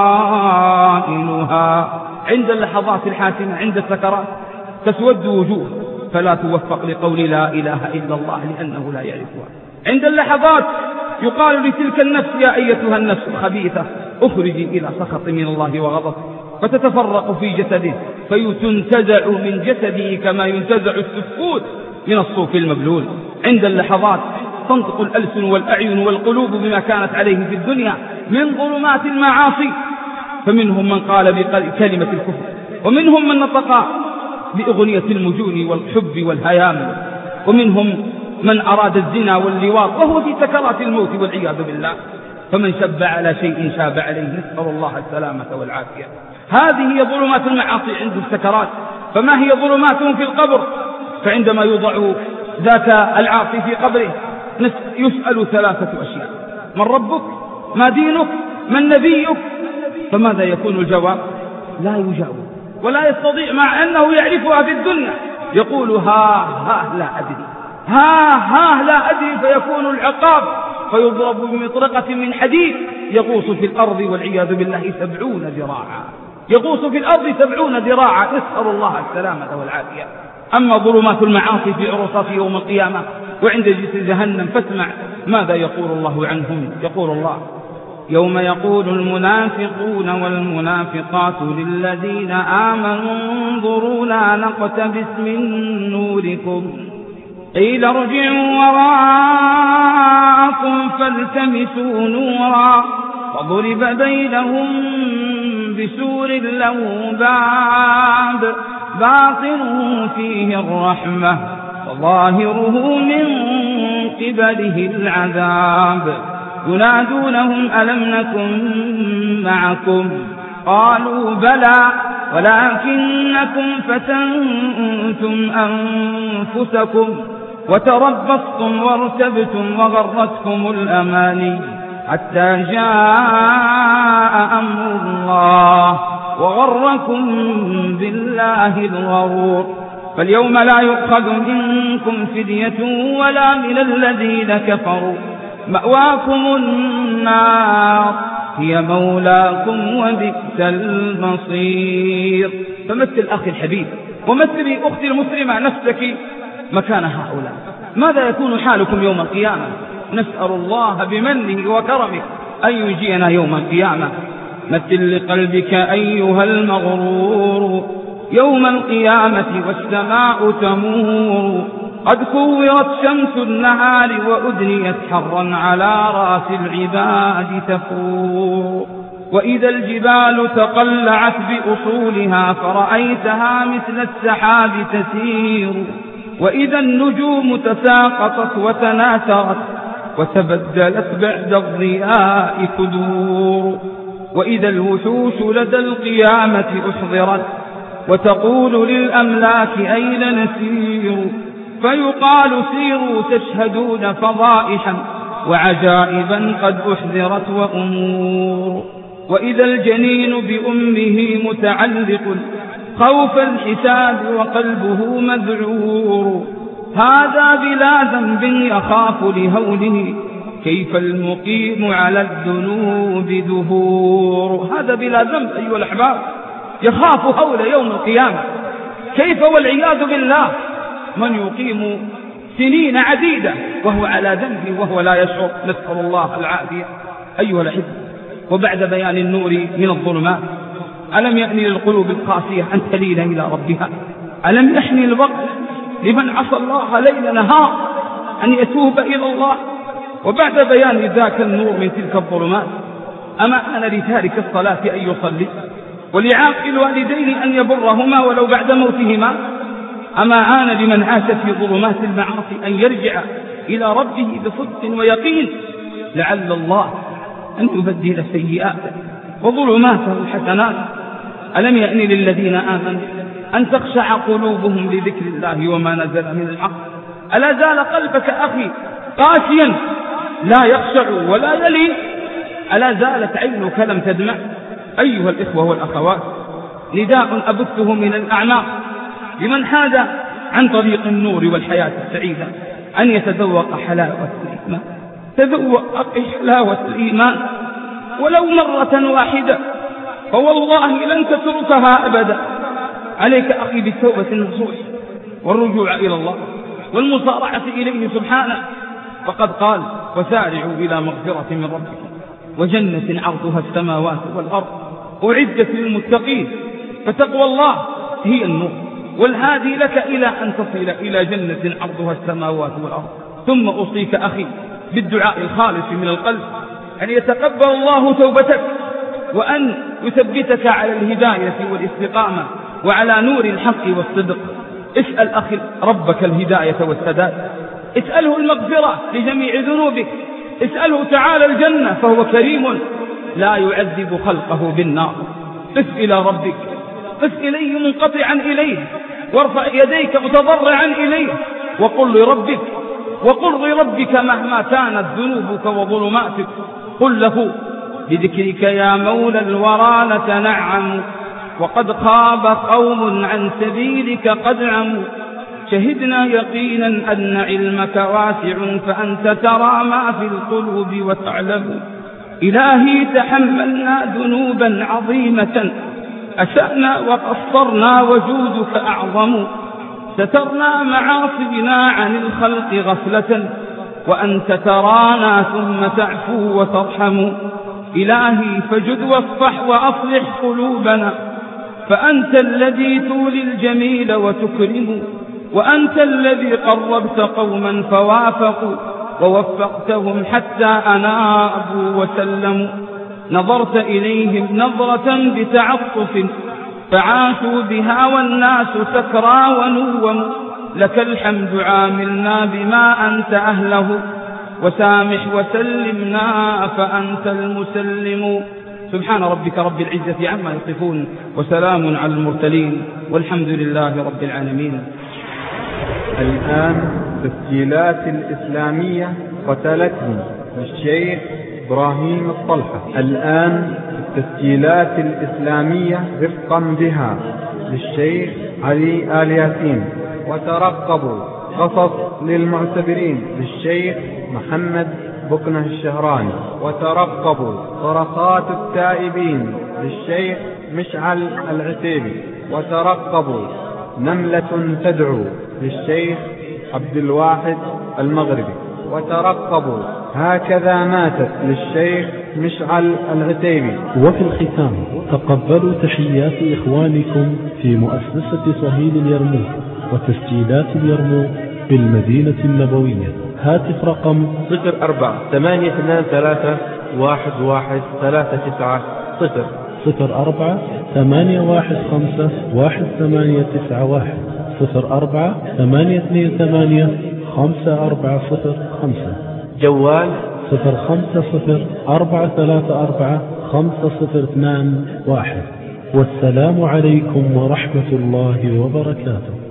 قائلها. عند اللحظات الحاسمة عند السكرات تسود وجوه فلا توفق لقول لا إله إلا الله لأنه لا يعرفها. عند اللحظات يقال لتلك النفس: يا أيتها النفس الخبيثة أخرجي إلى سخط من الله وغضب، فتتفرق في جسده فيتنتزع من جسده كما ينتزع السفود من الصوف المبلول. عند اللحظات تنطق الألسن والأعين والقلوب بما كانت عليه في الدنيا من ظلمات المعاصي، فمنهم من قال بكلمة الكفر، ومنهم من نطق بأغنية المجون والحب والهيام، ومنهم من أراد الزنا واللواط وهو في سكرات الموت والعياذ بالله. فمن شب على شيء شاب عليه، نسأل الله السلامة والعافية. هذه هي ظلمات المعاصي عند السكرات. فما هي ظلماتهم في القبر؟ فعندما يوضع ذاك العاصي في قبره يسأل ثلاثة أشياء: من ربك؟ ما دينك؟ من نبيك؟ فماذا يكون الجواب؟ لا يجاوب ولا يستطيع، مع أنه يعرفها في الدنيا. يقول ها لا أدري، ها لا أدري، فيكون العقاب فيضرب بمطرقة من حديد يغوص في الأرض والعياذ بالله 70 ذراعا، يغوص في الأرض 70 ذراعا، نسأل الله السلامة والعافية. أما ظلمات المعاصي في عرصات يوم القيامة وعند جسر جهنم فاسمع ماذا يقول الله عنهم. يقول الله: يوم يقول المنافقون والمنافقات للذين آمنوا انظرونا نقتبس من نوركم قيل ارجعوا وراءكم فالتمسوا نورا فضرب بينهم بسور له باب باطنه فيه الرحمة وظاهره من قبله العذاب ينادونهم ألم نكن معكم قالوا بلى ولكنكم فتنتم أنفسكم وتربصتم وارتبتم وغرتكم الأماني حتى جاء أمر الله وغركم بالله الغرور فاليوم لا يؤخذ منكم فدية ولا من الذين كفروا مأواكم النار هي مولاكم وبئس المصير. فمثل أخي الحبيب ومثل أختي المسلمة نفسك مكان هؤلاء، ماذا يكون حالكم يوم القيامة؟ نسأل الله بمنه وكرمه أن يجينا يوم القيامة. مثل لقلبك أيها المغرور يوم القيامة والسماء تمور قد كورت شمس النهار وأدنيت حرا على رأس العباد تفور وإذا الجبال تقلعت بأصولها فرأيتها مثل السحاب تسير وإذا النجوم تساقطت وتناثرت وتبدلت بعد الضياء كدور وإذا الوحوش لدى القيامة أحضرت وتقول للأملاك أين نسير فيقال سيروا تشهدون فضائحا وعجائبا قد أحذرت وأمور وإذا الجنين بأمه متعلق خوف الحساب وقلبه مذعور هذا بلا ذنب يخاف لهوله كيف المقيم على الذنوب ذهور. هذا بلا ذنب أيها الأحباب يخاف هول يوم القيامة، كيف والعياذ بالله من يقيم سنين عديدة وهو على ذنبه وهو لا يشعر، نسأل الله العافية. أيها الأحبة، وبعد بيان النور من الظلمات، ألم يأن للقلوب القاسية أن تلين إلى ربها؟ ألم يحن الوقت لمن عصى الله ليل نهار أن يتوب إلى الله؟ وبعد بيان ذاك النور من تلك الظلمات، أما أن لتارك الصلاة أن يصلي، ولعاق الوالدين أن يبرهما ولو بعد موتهما؟ أما آن لمن عاش في ظلمات المعاصي أن يرجع إلى ربه بصدق ويقين، لعل الله أن يبدل سيئاته وظلماته الحسنات. ألم يأن للذين آمنوا أن تخشع قلوبهم لذكر الله وما نزل من الحق؟ ألا زال قلبك أخي قاسيا لا يخشع ولا يلين؟ ألا زالت عينك لم تدمع؟ أيها الإخوة والأخوات، نداء أبثه من الأعماق لمن حاد عن طريق النور والحياة السعيدة أن يتذوق حلاوة الإيمان. تذوق أخي حلاوة الإيمان ولو مرة واحدة، فوالله لن تتركها أبدا. عليك أخي بالتوبة النصوح والرجوع إلى الله والمصارعة إليه سبحانه، فقد قال: وسارعوا إلى مغفرة من ربكم وجنة عرضها السماوات والأرض أعدت للمتقين. فتقوى الله هي النور والهادي لك إلى أن تصل إلى جنة عرضها السماوات والأرض. ثم أوصيك أخي بالدعاء الخالص من القلب أن يتقبل الله توبتك، وأن يثبتك على الهداية والاستقامة وعلى نور الحق والصدق. اسأل أخي ربك الهداية والسداد، اسأله المغفرة لجميع ذنوبك، اسأله تعالى الجنة فهو كريم لا يعذب خلقه بالنار. قف إلى ربك، قف إليه منقطعا إليه، وارفع يديك متضرعا إليه، وقل لربك مهما كانت ذنوبك وظلماتك، قل له: بذكرك يا مولى الورى نتنعم، وقد خاب قوم عن سبيلك قد عموا. شهدنا يقينا أن علمك واسع، فأنت ترى ما في القلوب وتعلم. إلهي تحملنا ذنوبا عظيمة، أسأنا وقصرنا وجودك أعظم. سترنا معاصينا عن الخلق غفلة، وأنت ترانا ثم تعفو وترحم. إلهي فجد واصفح وأصلح قلوبنا، فأنت الذي تولي الجميل وتكرم، وأنت الذي قربت قوما فوافقوا ووفقتهم حتى أنابوا وسلموا. نظرت إليهم نظرة بتعطف فعاشوا بها والناس سكرى ونوم. لك الحمد عاملنا بما أنت أهله، وسامح وسلمنا فأنت المسلم. سبحان ربك رب العزة عما يصفون، وسلام على المرسلين، والحمد لله رب العالمين. الآن تسجيلات الإسلامية قتلتني للشيخ إبراهيم الطلحة. الآن التسجيلات الإسلامية رفقا بها للشيخ علي آل ياسين. وترقبوا قصص للمعتبرين للشيخ محمد بكنه الشهراني. وترقبوا صرخات التائبين للشيخ مشعل العتيبي. وترقبوا نملة تدعو للشيخ عبد الواحد المغربي. وترقبوا هكذا ماتت للشيخ مشعل العتيبي. وفي الختام تقبلوا تحيات إخوانكم في مؤسسة صهيل اليرموك وتسجيلات اليرموك بالمدينة النبوية. هاتف رقم 04-823-11390 04-815-1891 04-828-5405 جوال 05-434-5021. والسلام عليكم ورحمة الله وبركاته.